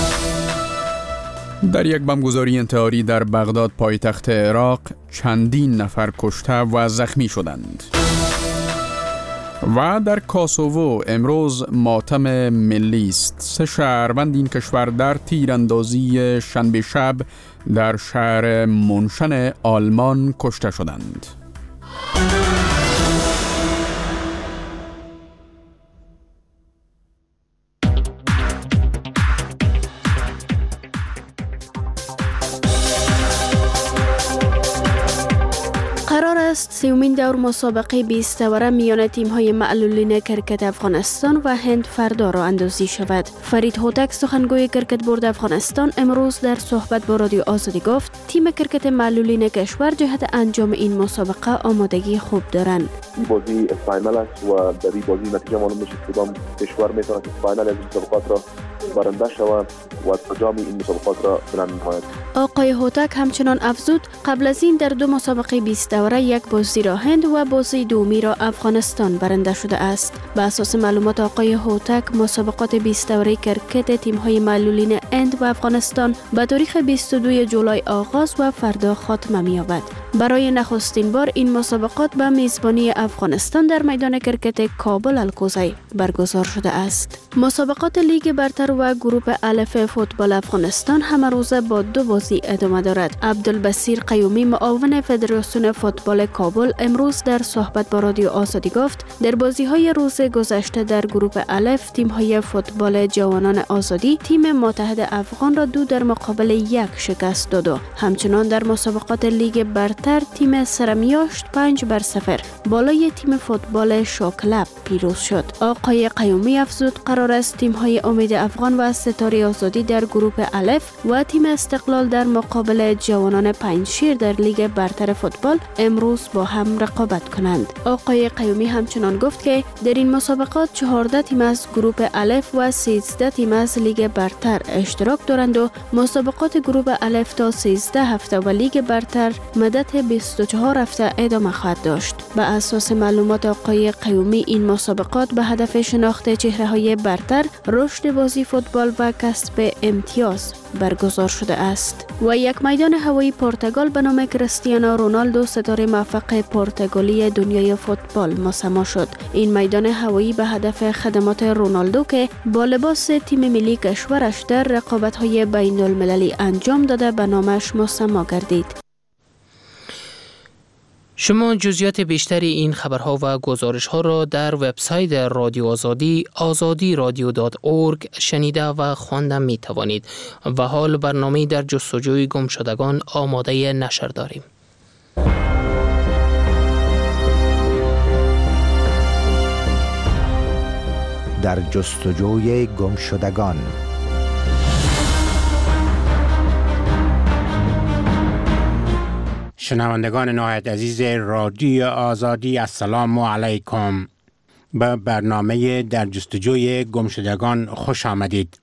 در یک بمبگذاری انتحاری در بغداد پایتخت عراق چندین نفر کشته و زخمی شدند. و در کاسوو امروز ماتم ملی است. سه شهروند این کشور در تیراندازی شنبه شب در شهر منشن آلمان کشته شدند. قرار است سیومین دور مسابقه بیست اوره میان تیم‌های معلولین کرکت افغانستان و هند فردا راه اندازی شود. فرید هوتک، سخنگوی کرکت بورد افغانستان، امروز در صحبت با رادیو آزادی گفت تیم کرکت معلولین کشور جهت انجام این مسابقه آمادگی خوب دارند. این بازی فاینال است و در این بازی نتیجه معلوم میشه که کدام کشور میتونه فاینال از مسابقات را برنده شود و تجام این مسابقات را بلند نهایت. آقای هوتک همچنان افزود قبل از این در دو مسابقه بیست اوره یک بازی را هند و بازی دومی را افغانستان برنده شده است. به اساس معلومات آقای هوتک، مسابقات بیست اوره کرکت تیم‌های معلولین هند و افغانستان به تاریخ بیست و دو جولای آغاز و فردا خاتمه می‌یابد. برای نخستین بار این مسابقات به میزبانی افغانستان در میدان کرکت کابل الکوزی برگزار شده است. مسابقات لیگ برتر و گروه الف فوتبال افغانستان همه روزه با دو بازی ادامه دارد. عبدالبصیر قیومی، معاون فدراسیون فوتبال کابل، امروز در صحبت با رادیو آزادی گفت در بازی‌های روز گذشته در گروه الف تیم‌های فوتبال جوانان آزادی تیم متحد افغان را دو در مقابل یک شکست داد. همچنان در مسابقات لیگ برتر تیم سرمیاشت پنج بر صفر بالای تیم فوتبال شوکلب پیروز شد. آقای قیومی افزود قرار است تیم‌های امید افغان و ستاره آزادی در گروه الف و تیم استقلال در مقابل جوانان پنجشیر در لیگ برتر فوتبال امروز با هم رقابت کنند. آقای قیومی همچنان گفت که در این مسابقات چهارده تیم از گروه الف و سیزده تیم از لیگ برتر اشتراک دارند و مسابقات گروه الف تا سیزده هفته و لیگ برتر مدت بیست و چهار هفته ادامه خواهد داشت. به اساس معلومات آقای قیومی این مسابقات به هدف شناخت چهره‌های برتر، رشد بازی فوتبال و کسب امتیاز برگزار شده است. و یک میدان هوایی پرتغال به نام کریستیانو رونالدو، ستاره موفق پرتغالی دنیای فوتبال، مسما شد. این میدان هوایی به هدف خدمات رونالدو که با لباس تیم ملی کشورش در رقابت‌های بین‌المللی انجام داده به نامش مسما گردید. شما جزئیات بیشتری این خبرها و گزارش ها را در وبسایت رادیو آزادی آزادی رادیو دات اورگ شنیده و خوانده می توانید. و حال برنامه در جستجوی گم شدگان آماده نشر داریم. در جستجوی گم شدگان. شنوندگان نهایت عزیز رادیو آزادی، السلام علیکم. به برنامه در جستجوی گم شدگان خوش آمدید.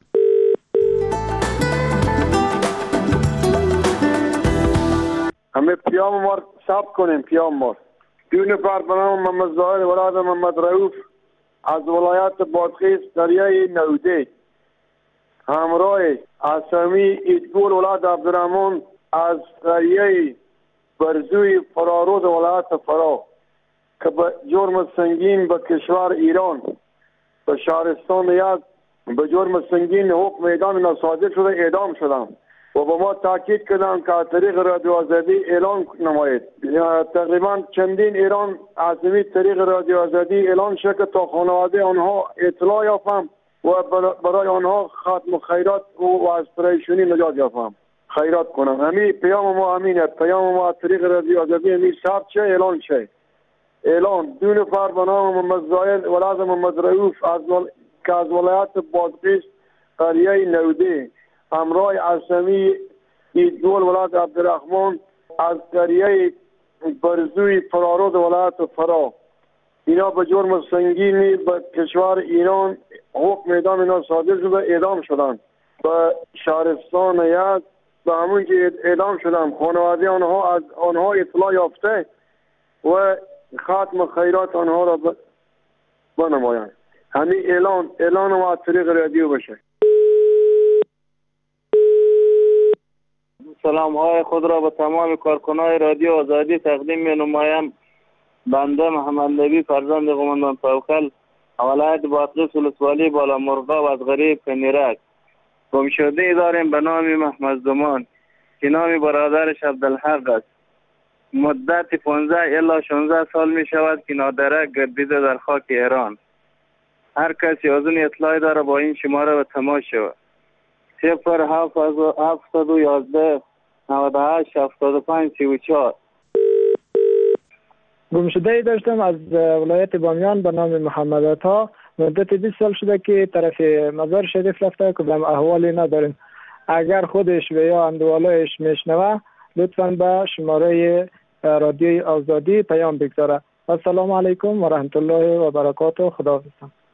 همه پیام ما ثبت کنیم. پیام ما دو نفر به نام محمد ظاهر ولاد محمد رؤوف از ولایت بادغیس دریای نوده، همراه اسامی ایدگول ولاد عبدالرحمن از دریای برزوی فرارود ولایت فرا که به جرم سنگین به کشور ایران به شهرستان یزد به جرم سنگین حکم اعدام صادر شده اعدام شدند و با ما تاکید کردند که از طریق رادیو آزادی اعلان نمایید. تقریبا چندین ایران از این طریق رادیو آزادی اعلان شد که تا خانواده آنها اطلاع یافتم و برای آنها ختم خیرات و از پریشانی نجات یافتم. خیرات کنم. همین پیام ما همینه. پیام ما از طریق رادیو آزادی همین ثبت شه، اعلان شه. اعلان دو نفر به نام محمد ظاهر ولاد محمد رؤوف از ول... که از ولایت بادغیس قریه نوده، همراه اسامی ایدگول ولاد عبدالرحمن از قریه برزوی فرارود ولایت فرا، اینا به جرم سنگینی به کشور ایران حکم اعدام اینا صادر شده اعدام شدند. به شهرستان یزد به همون که اعدام شدند خانواده آنها از آنها اطلاع یافته و ختم خیرات آنها را بنمایند. همین اعلان اعلان ما از طریق رادیو بشه. سلام های خود را به تمام کارکنان رادیو آزادی تقدیم می نمایم. بنده محمد نبی فرزند قماندان توکل ولایت بادغیس ولسوالی بالا مرغاب از غریب کنیرک. گمشده داریم به نام محمد زمان که نام برادرش عبدالحق است. مدت پانزده الی شانزده سال می شود که نادرک گردیده در خاک ایران. هر کسی از اون اطلاعی داره با این شماره به تماس شود. صفر هفتصد و یازده نود و هشت هفتاد و پنج سی و چهار. گمشده داشتم از ولایت بامیان به نام محمد عطا. مدت بیست سال شده که طرف مزار شریف رفته که بهم احوالی نداریم. اگر خودش و یا اندوالایش میشنوه لطفاً به شماره رادیوی آزادی پیام بگذاره. السلام علیکم و رحمت الله و برکاته. خداحافظ.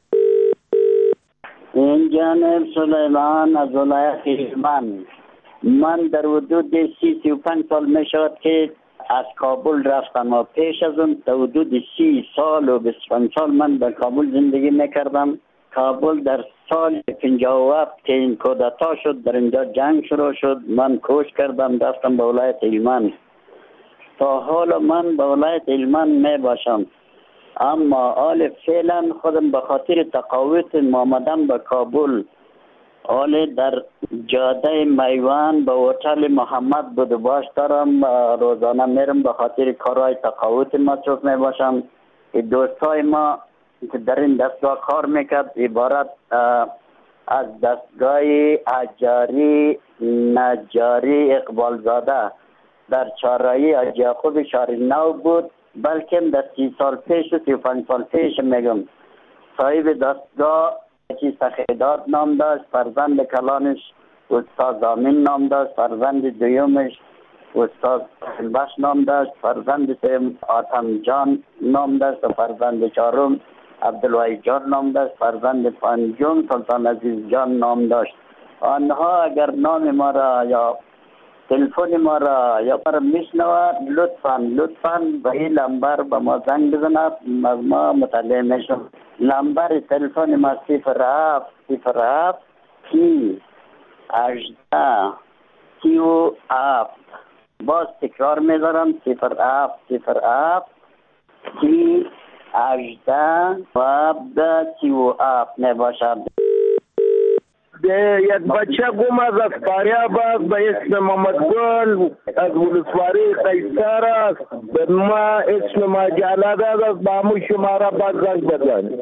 این جانب سلیمان از ولایت هلمند. من در حدود سی سی و پنج سال می شود که از کابل رفتم و پیش از اون در حدود سی سال و بیست و پنج سال من در کابل زندگی میکردم. کابل در سال پنجاه و هفت که این کودتا شد در اینجا جنگ شروع شد، من کوچ کردم رفتم به ولایت هلمند. تا حالا من به ولایت هلمند می باشم، اما حال فعلا خودم به خاطر تقاوت آمدم به کابل. حال در جاده میوان به هتل محمد بودباش دارم، روزانه میرم به خاطر کارهای تقاوت مصروف می باشم. دوستای ما که در این دستگاه کار میکرد عبارت از دستگاه حجاری نجاری اقبال زاده در چهارراهی حاجی یعقوب شهر نو بود، بلکه در سی سال پیش و سی و پنج سال پیش میگم. صاحب دستگاه چی سخیدات نام داشت، فرزند کلانش استاد زامین نام داشت، فرزند دویمش استاد بش نام داشت، فرزند سیم آتم جان نام داشت و فرزند چهارم عبدالوحید جان نام داشت، فرزند پنجم سلطان عزیز جان نام داشت. آنها اگر نام ما را یا تلفن ما را یا پر میشنواد لطفاً لطفاً به این لمبر به ما زنگ بزند، از ما مطلع میشم. لمبر تلفن ما صفر هفت صفر هفت سی هجده سی و هفت. باز تکرار میذارم صفر هفت صفر هفت سی هجده و سی و هفت می باشد. یک بچه گم است از فاریاب است به اسم محمد گل از ولسوالی قیصر است. ما اسم ما جلد است. با همون شماره بعد زنگ بزنید.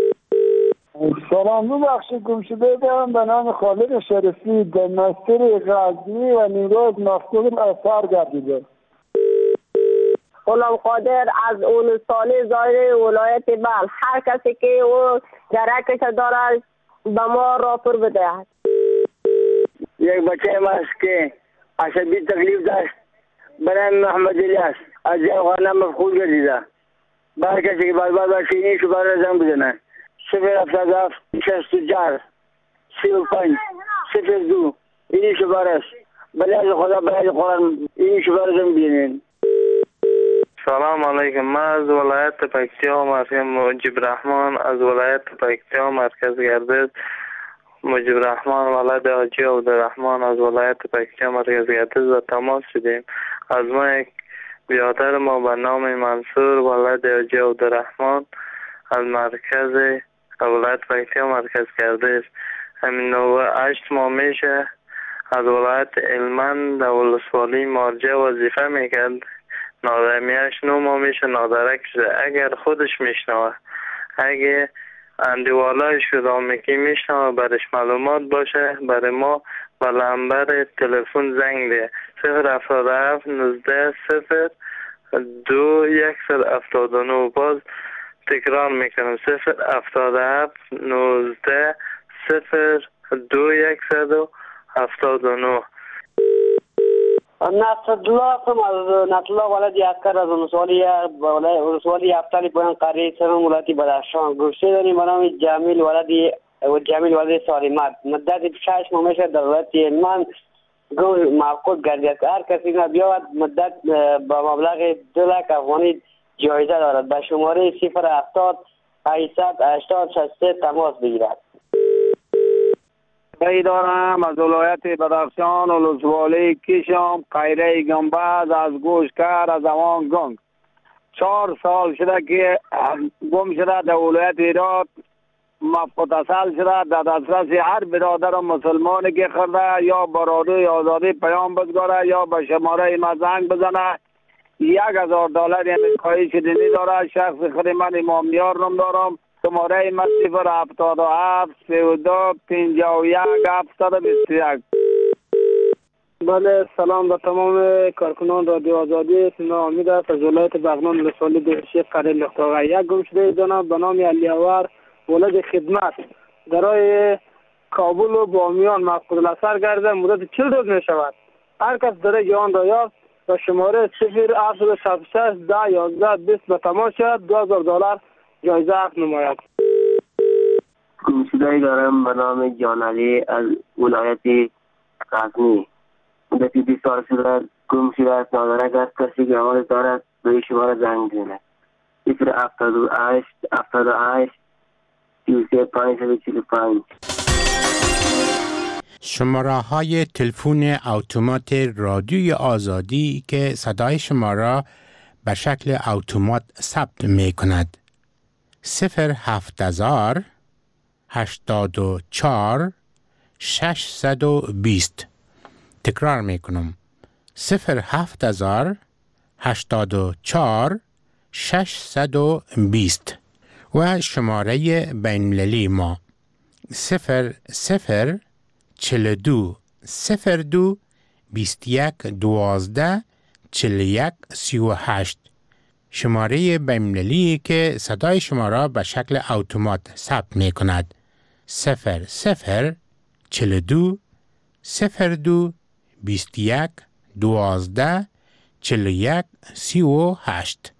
سلام، ببخشید گم شده بودم به نام خالد شریفی در مستر غزنی و نیروز مفقود اثر گردیده. غلام قادر از اولوسالی زایر ولایت بلخ. هر کسی که او درکش دارد به ما راپور بدهد. یک بچه است که عصبی تکلیف داشت به نام محمد الیاس از جوانه مفقود گردیده. هر کسی که باید باید باید این شماره زنگ بزنه. صفر هفتاد هفت شصت و چهار سی و پنج صفر دو. این شماره است. بله از خدا بله از قرآن این شماره زنگ بزنید. سلام علیکم. من از ولایت پکتیا مرکز مجیب رحمان از ولایت پکتیا مرکز گردش. مجیب رحمان ولد حاجی عبدالرحمن از ولایت پکتیا مرکز گردش و تماس شدیم. از ما یک برادر ما به نام منصور ولد حاجی عبدالرحمن از مرکز ولایت پکتیا مرکز گردش همین نوع هشت ماه میشه از ولایت علمند در ولسوالی مارجه وظیفه میکرد. نادمیش نو ما میشه نادرک شده. اگر خودش میشنوه اگه اندیوالای شدامکی میشنوه برش معلومات باشه برای ما به لنبر تلفن زنگ ده صفر هفتاد هفت نوزده صفر دو یکصد هفتاد و نو. باز تکرار میکنم صفر هفتاد هفت نوزده صفر دو یکصد هفتاد و نو. نصرالله هستم از نصرالله ولد یکر از ولسوالی ولسوالی هفتالی پایان قریه سرم ولایت بدخشان. گوشته داریم به نام جمیل ولدی و جمیل ولد سالمت. مدت شش ماه میشه در ولایت علمند گم مفقود گردید. هر کسی که بیاید مدت با مبلغ دو لک افغانی جایزه دارد. به شماره صفر هفتاد هشتصد هشتاد شصت تماس بگیرد. ای دارم از ولایت بدخشان ولسوالی کشم قیره گنبد از گوشکر از امان گنگ. چهار سال شده که گم شده در ولایت هرات مفقود اصل شده. در دسترس هر برادر مسلمانی که خورده یا برادر آزادی پیام بگذاره یا به شماره ما زنگ بزنه. یک هزار دلار یعنی کاهش دینی داره. شخص خود من امام نیار نام دارم. شماره ما صفر هفتاد و هفت سی و دو پنجاه و یک هفتصد و بیست و یک. بله سلام به تمام کارکنان رادیو آزادی. اسم امید است از ولایت بغلان ولسوالی دهشی قریه لختاقه. یک گم شده جناب به نام علی‌آور ولد خدمت درای کابل و بامیان مفقود الاثر گردیده. مدت چهل روز می شود. هر کس داره جوان را یافت و شماره صفر هفتصد و شصت و شش ده یازده بیست به تماس شد. دو هزار دلار جایزه عقد نماید. گمشده‌ای دارم به نام جان علی از ولایت غزنی. مدت بیست سال شده گم شده است. نادرک است. کسی که حوالش دارد به شماره زنگ بزند. صفر هفتاد و هشت هفتاد و هشت سی و سه پنجصد و چهل و پنج. شماره های تلفن اتومات رادیوی آزادی که صدای شما را به شکل اتومات ثبت می کند. صفر هفت هزار هشتاد و چهار ششصد و بیست. تکرار می کنم. صفر هفت هزار هشتاد و چهار ششصد و بیست. و شماره بین‌المللی ما صفر صفر چهل و دو صفر دو بیست و یک دوازده چهل و یک سی و هشت. شماره بین‌المللی که صدای شما را به شکل اتومات ثبت می کند. صفر صفر چهل و دو صفر دو بیست و یک دوازده چهل و یک سی و هشت.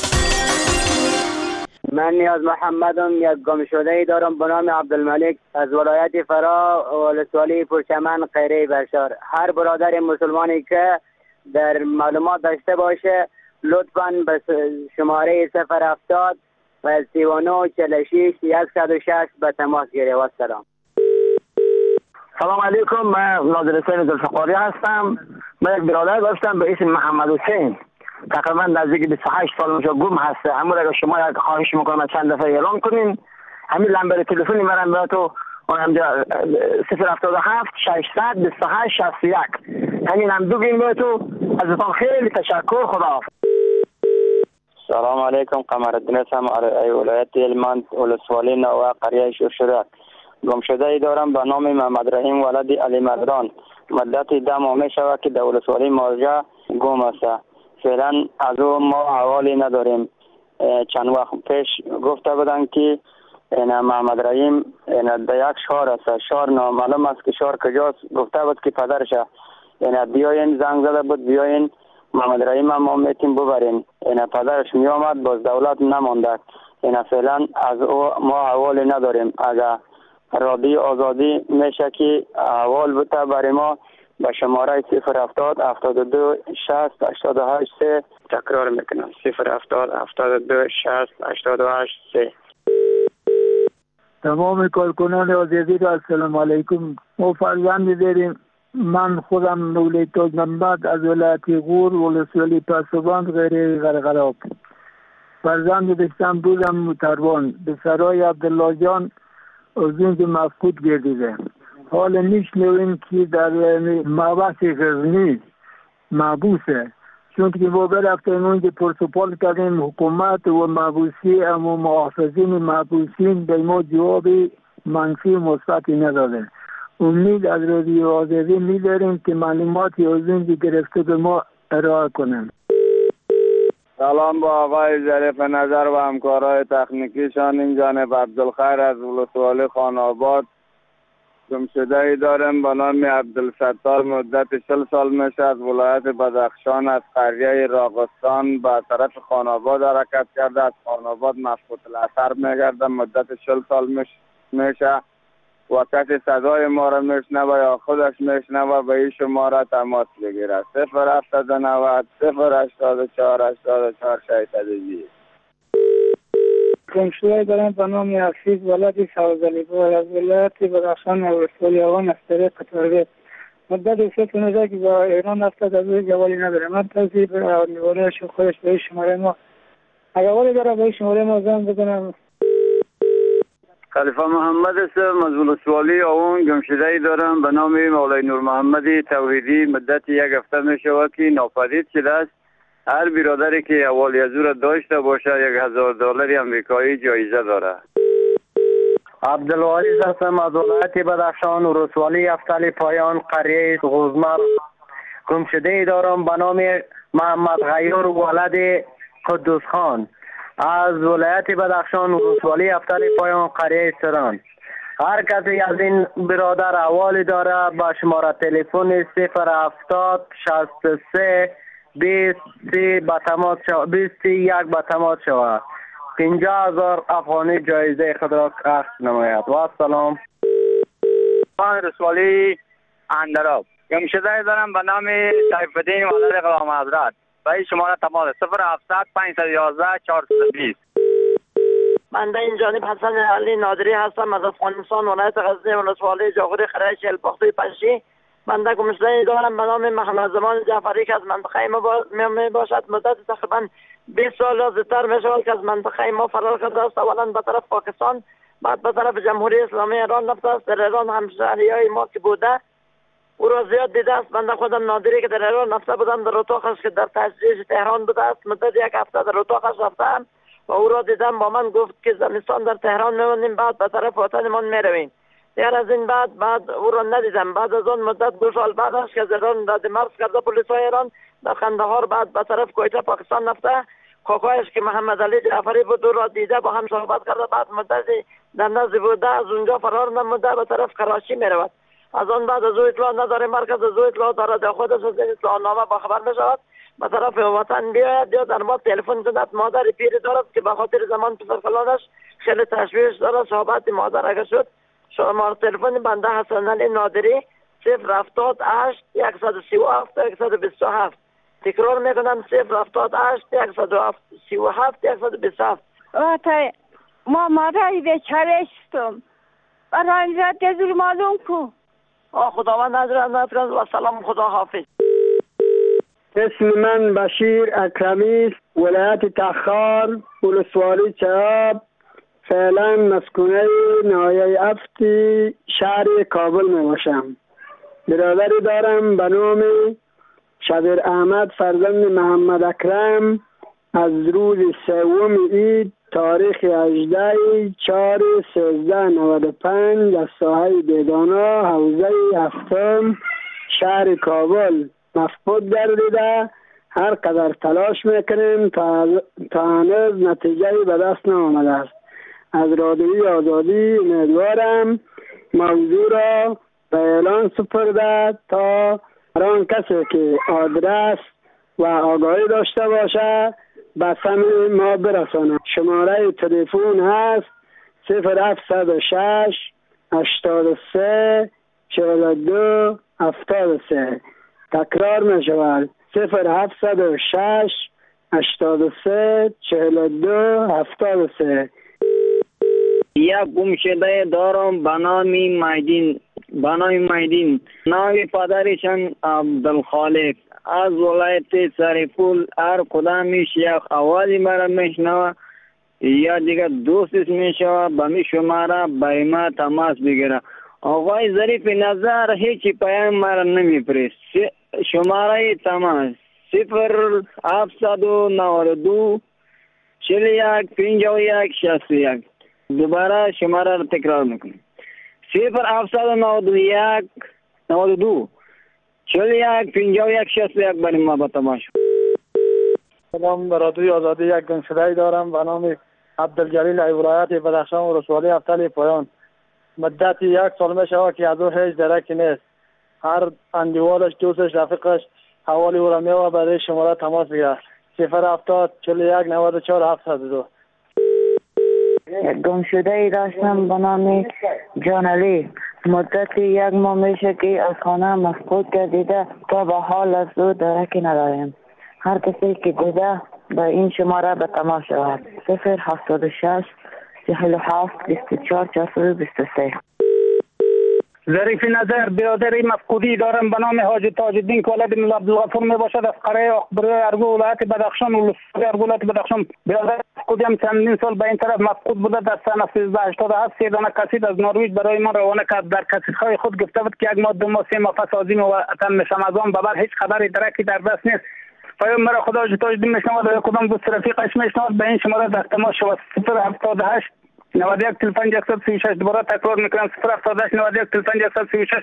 من نیاز محمدم. یک گم شده ای دارم به نام عبدالملک از ولایت فرا ولسوالی پرچمن قیره بشار. هر برادر مسلمانی که در معلومات داشته باشه لطفاً به شماره صفر هفتاد و سی و نه چهل و شش صد و شش به تماس گیره. و سلام. سلام علیکم. من ناظر حسین ذوالفقاری هستم. من یک برادر داشتم به اسم محمد حسین. تقریبا نزدیک بیست و هشت سال میشه گم هسته. اما اگر شما یک خواهش میکنم چند دفعه اعلام کنین همین لنبر تلفنی مرا براتو اونجا صفر هفتاد و هفت ششصد بیست و هشت شصت و یک. همین هم دو گیم تو از اتان خیلی تشکر. خدا. سلام علیکم. قمر الدین هستم، ولایت هلمند، ولسوالی نوه، قریه شوشرک. گم شده ای دارم به نام محمد رحیم ولد علی مردان. مدت ده ماه می شود که در ولسوالی مارجه گم است. فعلا از او ما حوالی نداریم. چند وقت پیش گفته بودن که این محمد رحیم این در یک شهر است، شهر نامعلوم است که شهر کجاست. گفته بود که پدرش این بیاین، زنگ زده بود بیاین محمد رحیم ما میتیم ببرین. این پدرش می آمد، باز دولت نمانده. این فعلا از او ما حوالی نداریم. اگر رادیو آزادی میشه که احوال بوده برای ما به شماره صفر هفتاد هفتاد و دو شصت هشتاد و هشت سه تکرار میکنم. صفر هفتاد هفتاد و دو شصت هشتاد و هشت سه. تمام کارکنان آزادی را السلام علیکم. ما فرزندی داریم. من خودم مولوی تاج محمد از ولایت غور، ولسوالی پسوبند، غیر غرغراب. فرزند داشتم بودم متروان به سرای عبدالله جان از اینکه مفقود گردیده. حال میشنویم که در محبس غزنی محبوسه، چون که ما برفتیم اونجا پرسپال کردیم حکومت و محبوسی اما محافظین محبوسین به ما جواب منفی مثبتی ندادن. امید از رادیو آزادی می‌داریم که معلوماتی از اینجا گرفته به ما ارائه کنند. سلام با آقای ظریف نظر و همکارای تکنیکیشان. این جانب عبدالخیر از ولسوالی خان آباد. گم شده ای دارم به نام عبدالستار. مدت چهل سال میشه از ولایت بدخشان از قریه راغستان به طرف خان آباد حرکت کرده. از خان آباد مفقود الاثر میگرده. مدت چهل سال میشه و کسی صدای ما را میشنوه یا خودش میشنوه به این شماره تماس بگیره. صفر هفتاد و نود صفر هشتاد و چهار هشتاد و چهار شصت و بیست. گم شده دارم به نام حفیظ ولد سوزلیپور از ولایت بدخشان ولسوالی اوان از طریق تربیت. مدت سه سال که با ایران رفته از روی جوالی نداره. من توضیح به نوارش خودش به شماره ما اگر والی داره به شماره ما زنگ بزنم. خلیفه محمد هستم از ولسوالی اوان. گم شده ای دارم به نام مولای نور محمد توحیدی. مدت یک هفته می شود که ناپدید شده است. هر برادری که اوالی از او را داشته باشه یک هزار دلار امریکایی جایزه داره. عبدالعزیز هستم از ولایت بدخشان، ولسوالی افتالی پایان، قریه غوزمر. گم شده ای دارم به نام محمد غیور ولد قدوس خان از ولایت بدخشان، ولسوالی افتالی پایان، قریه سران. هر کسی از این برادر احوالی داره با شماره تلفن صفر هفتاد شصت و سه بیست سی به تماس شود. بیست یک به تماس شود. پنجاه هزار افغانی جایزه خود را اخذ نماید. و السلام. من رسوالی اندراب. گم شده دارم به نام سیف الدین ولد غلام حضرت. به این شماره تماس صفر هفتصد پانصد و یازده چهارصد و بیست. من در این جانب حسن علی نادری هستم از افغانستان، ولایت غزنی، ولسوالی جاغوری، قریه چهلپاخته پنشی. من در گم شده دارم به نام محمد زمان جعفری که از منطقه ما می باشد. مدت تقریبا بیست سال یا زودتر می شود که از منطقه ما فرار کرده است. اولا به طرف پاکستان، بعد به طرف جمهوری اسلامی ایران رفته است. در ایران همشهریای ما که بوده او را زیاد دیده است. من خودم نادری که در ایران رفته بودم، در اتاقش که در تجریش تهران بوده است. مدت یک هفته در اتاقش رفتم و او را دیدم. با من گفت که زمستان در تهران میمونیم، بعد به طرف وطنمان میرویم. دیگر از این بعد بعد او را ندیدم. بعد از آن مدت دو سال بعدش که از ایران رد مرز کرده پلیس های ایران در قندهار، بعد به طرف کویته پاکستان رفته. کاکایش که محمد علی جعفری بود او را دیده، با هم صحبت کرده. بعد مدتی در نزد بوده، از اونجا فرار نموده، به طرف کراچی میرود. از آن بعد از او اطلاع نداره. مرکز از او اطلاع دارد یا خودش از این اطلاع نامه با خبر میشود به طرف وطن بیاید یا در ما تلفن زند. مادر پیری دارد که به خاطر زمان پسرکلانش خیلی تشویش دارد. صحبت مادر اگر شد شماره تلفن بنده حسن علی نادری صفر هفتاد هشت صد و سی و هفت صد و بیست و هفت. تکرار میکنم صفر هفتاد هشت صد و سی و هفت صد و بیست و هفت. وقتی ما مادری بیچاره استم برای رد دزور معلوم کو. آه خداوند نظر نفرز و سلام، خدا حافظ. اسم من بشیر اکرمی است، ولایت تخار، ولسوالی چراب، فعلا مسکونه ناحیه افتی شهر کابل می باشم. برادری دارم به نام شبیر احمد فرزند محمد اکرم. از روز سوم عید تاریخ هجده چهار سیزده نود و پنج از ساحه بیدانا حوزه هفتم شهر کابل مفقود گردیده. هر قدر تلاش میکنیم تا تا هنوز نتیجه به دست نآمده است. از رادیوی آزادی امیدوارم موضوع را به اعلان سپرده تا هر آن کسی که آدرس و آگاهی داشته باشه به سمع ما برسانه. شماره تلفن هست صفر هفتصد و شش هشتاد و سه چهل و دو هفتاد و سه. تکرار می شود صفر هفتصد و شش هشتاد و سه چهل و دو هفتاد و سه. یک گمشده دارم به نام مهدین به نام مهدین. نام پدرشان عبدالخالق. از ولایت سرپول. هر کدامش یک آوازی مرا میشنوه یا دیگه دوستش میشوه به می شماره به ما تماس بگیره. آقای ظریف نظر هیچی پیام مرا نمیپرست. شماره تماس صفر هفتصد و نود و دو چهل و یک پنجاه و یک شصت و یک. دوباره شماره را تکرار میکنیم صفر هفتصد و نود و یک نود و دو چهل و یک پنجاه و یک شصت و یک. برای ما با تماس. سلام، رادیوی آزادی یک گمشده دارم به نام عبدالجلیل ای ولایت بدخشان و ولسوالی افتل پایان. مدت یک سال می شود که از او هیچ درکی نیست. هر اندیوالش دوستش رفیقش حوالی او را میوه برای شماره تماس بگیره صفر هفتاد چهل و یک نود و چهار هفتصد و دو. گم شده ای داشتم به نام جان علی. مدت یک ماه میشه که از خانه مفقود گردیده تا به حال از او درکی نداریم. هر کسی که دیده به این شماره به تماس شود صفر هفتاد و شش چهل و هفت بیست و چهار چهارصد و بیست و سه. ظریف نظر برادری مفقودی دارم به نام حاجی تاج الدین که ولد مولا عبدالغفور می باشد از قریه اخبری ارگو ولایت بدخشان و ولسوالی ارگو ولایت بدخشان. برادر مفقودی هم چندین سال به این طرف مفقود بوده. در سنه سیزده هشتاد و هفت سه دانه کسید از نروژ برای ما روانه کرد. در کسیدهای خود گفته بود که یک ماه دو ماه سه ماه پس عازم وطن میشم. از آن به بعد هیچ خبری درکی در دست نیست. پیام مرا خدا حاجی تاج الدین میشنود و کدام دوست رفیقش میشنود به این شماره در تماس شود صفر هفتاد و هشت نود و یک چهل و پنج صد و سی و شش. دوباره تکرار میکنم صفر هفتاد و هشت نود و یک چهل و پنج صد و سی و شش.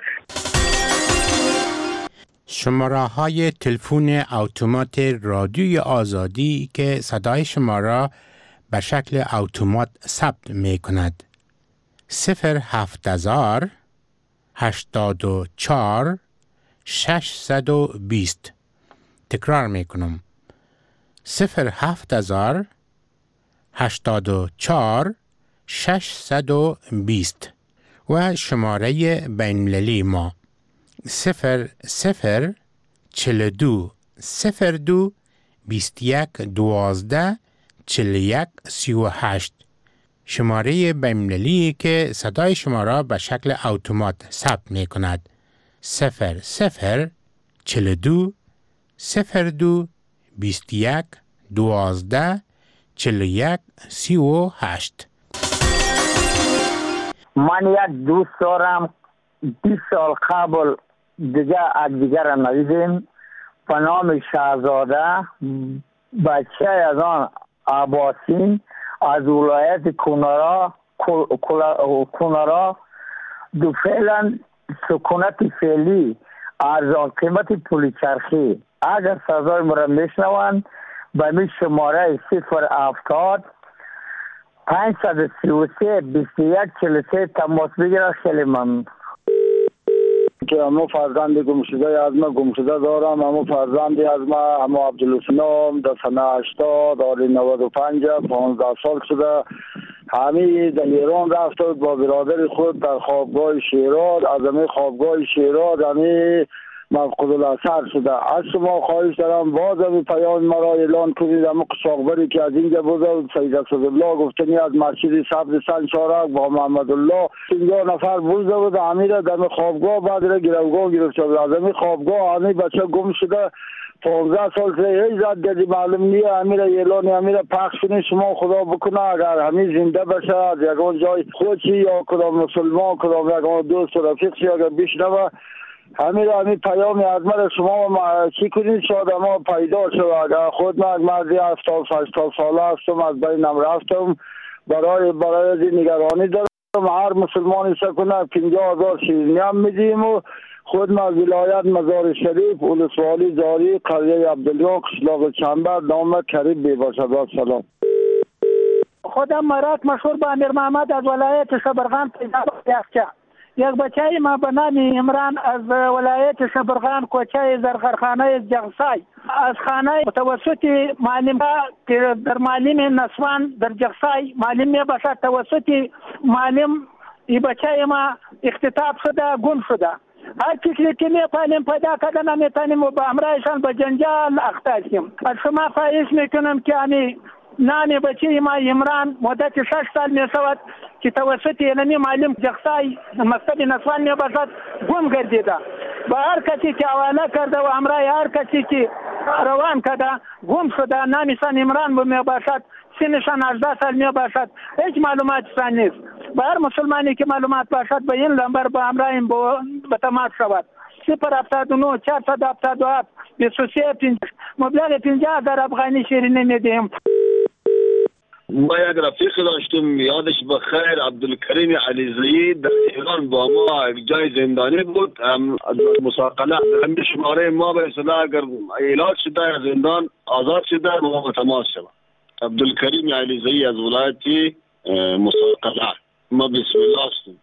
شماره های تلفن اتومات رادیوی آزادی که صدای شما را به شکل اتومات ثبت می کند صفر هفت هزار هشتاد و چهار ششصد و بیست. تکرار می کنم صفر هفت هزار هشتاد و چهار ششصد و بیست. و شماره بین‌المللی ما صفر صفر چهل و دو صفر دو بیست و یک دوازده چهل و یک سی و هشت. شماره بین‌المللی که صدای شما را به شکل اتومات ثبت می کند صفر صفر چهل و دو صفر دو بیست و یک دوازده چهل و یک سی و هشت. من یک دوست دارم بیست سال قبل دیگه دیگر را ندیدیم به نام شهزاده بچه از آن عباسین از ولایت کنارا کنارا دو فعلا سکونت فعلی ارزان قیمت پولی چرخی. اگر صدای مرا میشنوند به می شماره صفر هفتاد پانصد و سی و سه بیست و یک چهل و سه تماس بگیرد. خیلی ممنون. که همو فرزند گمشده از ما گمشده دارم. همو فرزندی از ما همو عبدالسلام در سنه هشتاد آری نود و پنج پانزده سال شده. همی در ایران رفته با برادر خود در خوابگاه شیراز. از همه خوابگاه شیراز همی مفقود الاثر شده. از شما خواهش دارم باز همی پیام مرا اعلان کنید. همو قصاقبری که از اینجا بوده سید اسدالله گفتنی از مسجد سبز سن چارک با محمد الله اینجا نفر بوده بود. همی را در خوابگاه بعد را گروگاه گرفته بود. از همی خوابگاه همی بچه گم شده پانزده سال سه هیچ زد گذی معلوم نیه. امیر اعلان امیر پخش کنین شما خدا بکنه اگر همین زنده بشه از یکان جای خودشی یا کدام مسلمان کدام یکان دوست و رفیقشی اگر بشنوه همین همین پیام ازمر شما ما چی کنید شاید ما پیدا شد. اگر خود من مردی هفتاد هشتاد ساله هستم از بینم رفتم برای برای نگرانی دارم. هر مسلمانی سکنه پنجاه هزار شیرینی هم میدیم و خود ما ولایت مزار شریف ولسوالی زاری قریه عبدالله قشلاق چنبر نام کریم بی باشد. سلام. خودم مرات مشهور به امیر محمد از ولایت شبرغان پیدا یافته. یک بچه ما به نام عمران از ولایت شبرغان کوچه زرغرخانه جغسای از خانه توسط معلم که در معلم نسوان در جغسای معلم می باشد توسط معلم ای بچه ما اختطاف شده گم شده. هر کسی که میتونیم پیدا کردن میتونیم و به همراهشان به جنجال اخته. از شما خواهش میکنم که امی نام بچه ما عمران مدت شش سال می شود که توسط اینمی معلم جغسای مکتب نسوان می باشد گم گردیده. با هر کسی که حواله کرده و همراه هر کسی که روان کرده گم شده. نامشان عمران می باشد، سنشان هجده سال می باشد، هیچ معلوماتشان نیست. با هر مسلمانی که معلومات باشد به این نمبر با همراهیم به تماس شود. صفر هفتاد و نه چهارصد هفتاد و هفت بیست و سه پنجاه مبلغ پنجاه هزار افغانی شیرینی میدیم. ما یک رفیق داشتم یادش بخیر عبدالکریم علیزایی در ایران با ما جای زندانی بود. مساقله همین شماره ما به اصطلاح اگر علاج شده از زندان آزاد شده با ما تماس شد. عبدالکریم علیزایی از ولایت مساقله. ما بسم الله هستیم.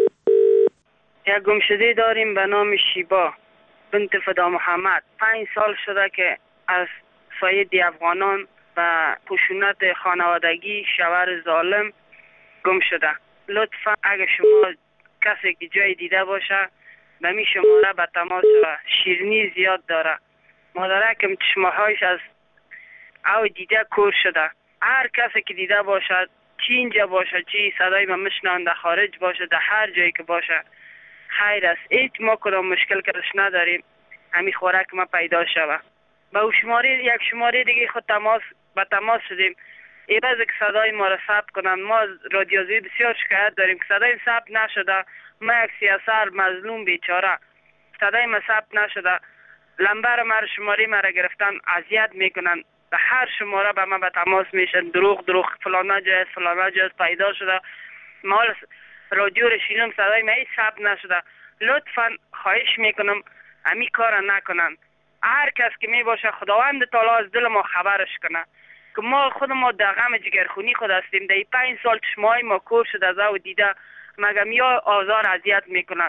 یک گمشده داریم به نام شیبا بنت فدا محمد. پنج سال شده که از ساید افغانان و خشونت خانوادگی شوهر ظالم گم شده. لطفا اگه شما کسی که جای دیده باشه به می شماره به تماس شده. شیرینی زیاد داره. مادرکم چشمهایش از او دیده کور شده. هر کسی که دیده باشد چی اینجا باشه چی صدای ما مشنان در خارج باشه در هر جایی که باشه خیر است. هیچ ما کدام مشکل کردش نداریم. همین خوراک ما پیدا شوه. با شماره یک شماره دیگه خود تماس با تماس شدیم. ای باز که صدای ما را ثبت کنن. ما رادیوزی بسیار شکایت داریم که صدای ثبت نشده. ما یک سیاسر مظلوم بیچاره صدای ما ثبت نشده. لمبر ما شماره ما را گرفتن اذیت میکنن. به هر شماره به ما به تماس میشن دروغ دروغ فلانا جای فلانا جای پیدا شده. ما رادیو رشینم صدای ما هیچ ثبت نشده. لطفا خواهش میکنم امی کار نکنن. هر کس که می باشه خداوند تعالی از دل ما خبرش کنه که ما خود ما در غم جگرخونی خود هستیم. در پنج سال چشمای ما کور شده از او دیده مگم یا آزار اذیت میکنن.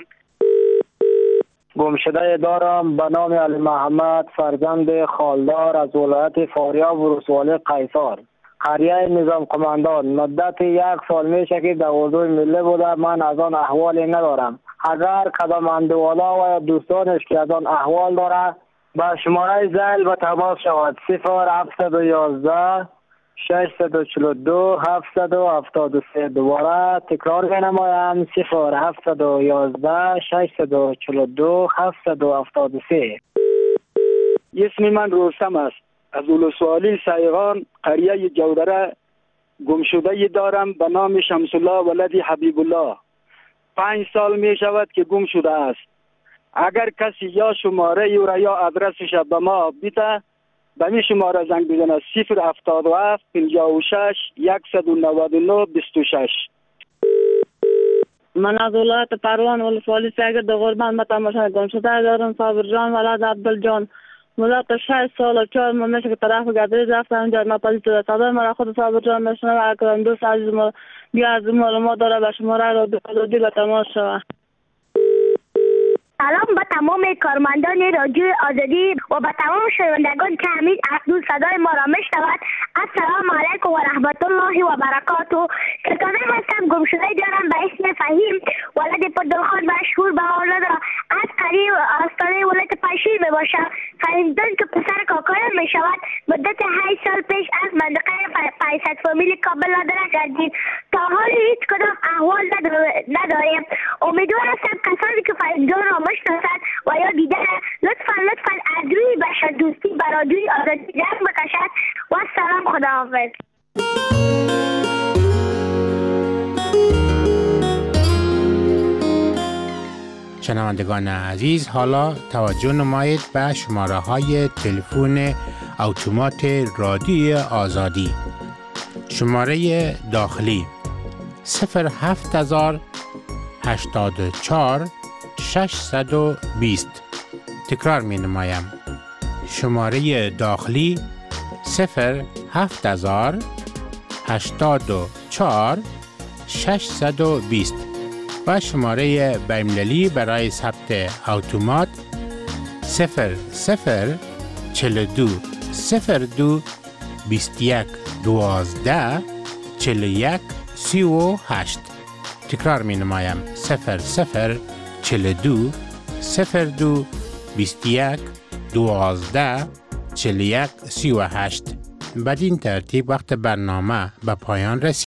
گمشده دارم به نام علی محمد فرزند خالدار از ولایت فاریاب و ولسوالی قیصر قریه نظام قماندان. مدت یک سال میشه که در حضور ملی بوده. من از آن احوالی ندارم. اگر کدام اندوالا و دوستانش که از آن احوال داره با شماره زل به تماس شود. صفر هفتصد و یازده ششصد و چهل و دو هفتصد و هفتاد و سه. دوباره تکرار می‌نمایم صفر هفتصد و یازده ششصد و چهل و دو هفتصد و هفتاد و سه. اسم من رستم است. از ولسوالی سایغان قریه جودره گمشده دارم به نام شمس الله ولد حبیب الله. پنج سال می شود که گم شده است. اگر کسی یا شماره او را یا آدرسش به ما بیده به می شماره زنگ بزنه صفر هفتاد و هفت پنجاه و شش صد و نود و نه بیست و شش. من از ولایت پروان ولسوالی سیگرد غربان به تماشای گمشده دارم. صابر جان ولد عبدالجان مدت شش سال و چهار ماه میشه که طرف گدریز رفتم اونجا ناپدید شده. صدای مرا خود صابر جان میشنه و اکرم دوست عزیز ما بیا از این معلومات داره به شماره را دو به تماس شود. سلام به تمام کارمندان رادیو آزادی و به تمام شنوندگان که همین اکنون صدای ما را میشنوند. السلام علیکم و رحمت الله و برکاته. کتابه هستم گمشده دارم به اسم فهیم ولد پدرخان مشهور به حالت را از قریب آستانه ولایت پنجشیر می باشم. فهیم جان که پسر کاکایم می شود. مدت هشت سال پیش از منطقه فیصد فامیل کابل نادره کردید تا حال هیچ کدام احوال نداریم. امیدوار هستم کسانی که فریدون را میشناسند و یا دیده لطفا لطفا از روی بشر دوستی برادری آزادی جنگ بکشد و سلام. خداحافظ. شنوندگان عزیز، حالا توجه نمایید به شماره های تلفن اتومات رادیوی آزادی. شماره داخلی صفر هفت هزار هشتاد و چهار ششصد و بیست. تکرار می نمایم. شماره داخلی صفر هفت هزار هشتاد و چهار ششصد و بیست و شماره بین‌المللی برای ثبت اتومات صفر صفر چهل و دو صفر دو بیست و یک دوازده چهل و یک سی و هشت. تکرار می نمایم. صفر صفر چهل و دو صفر دو بیست و یک دوازده چهل و یک سی و هشت. بدین ترتیب وقت برنامه به پایان رسید.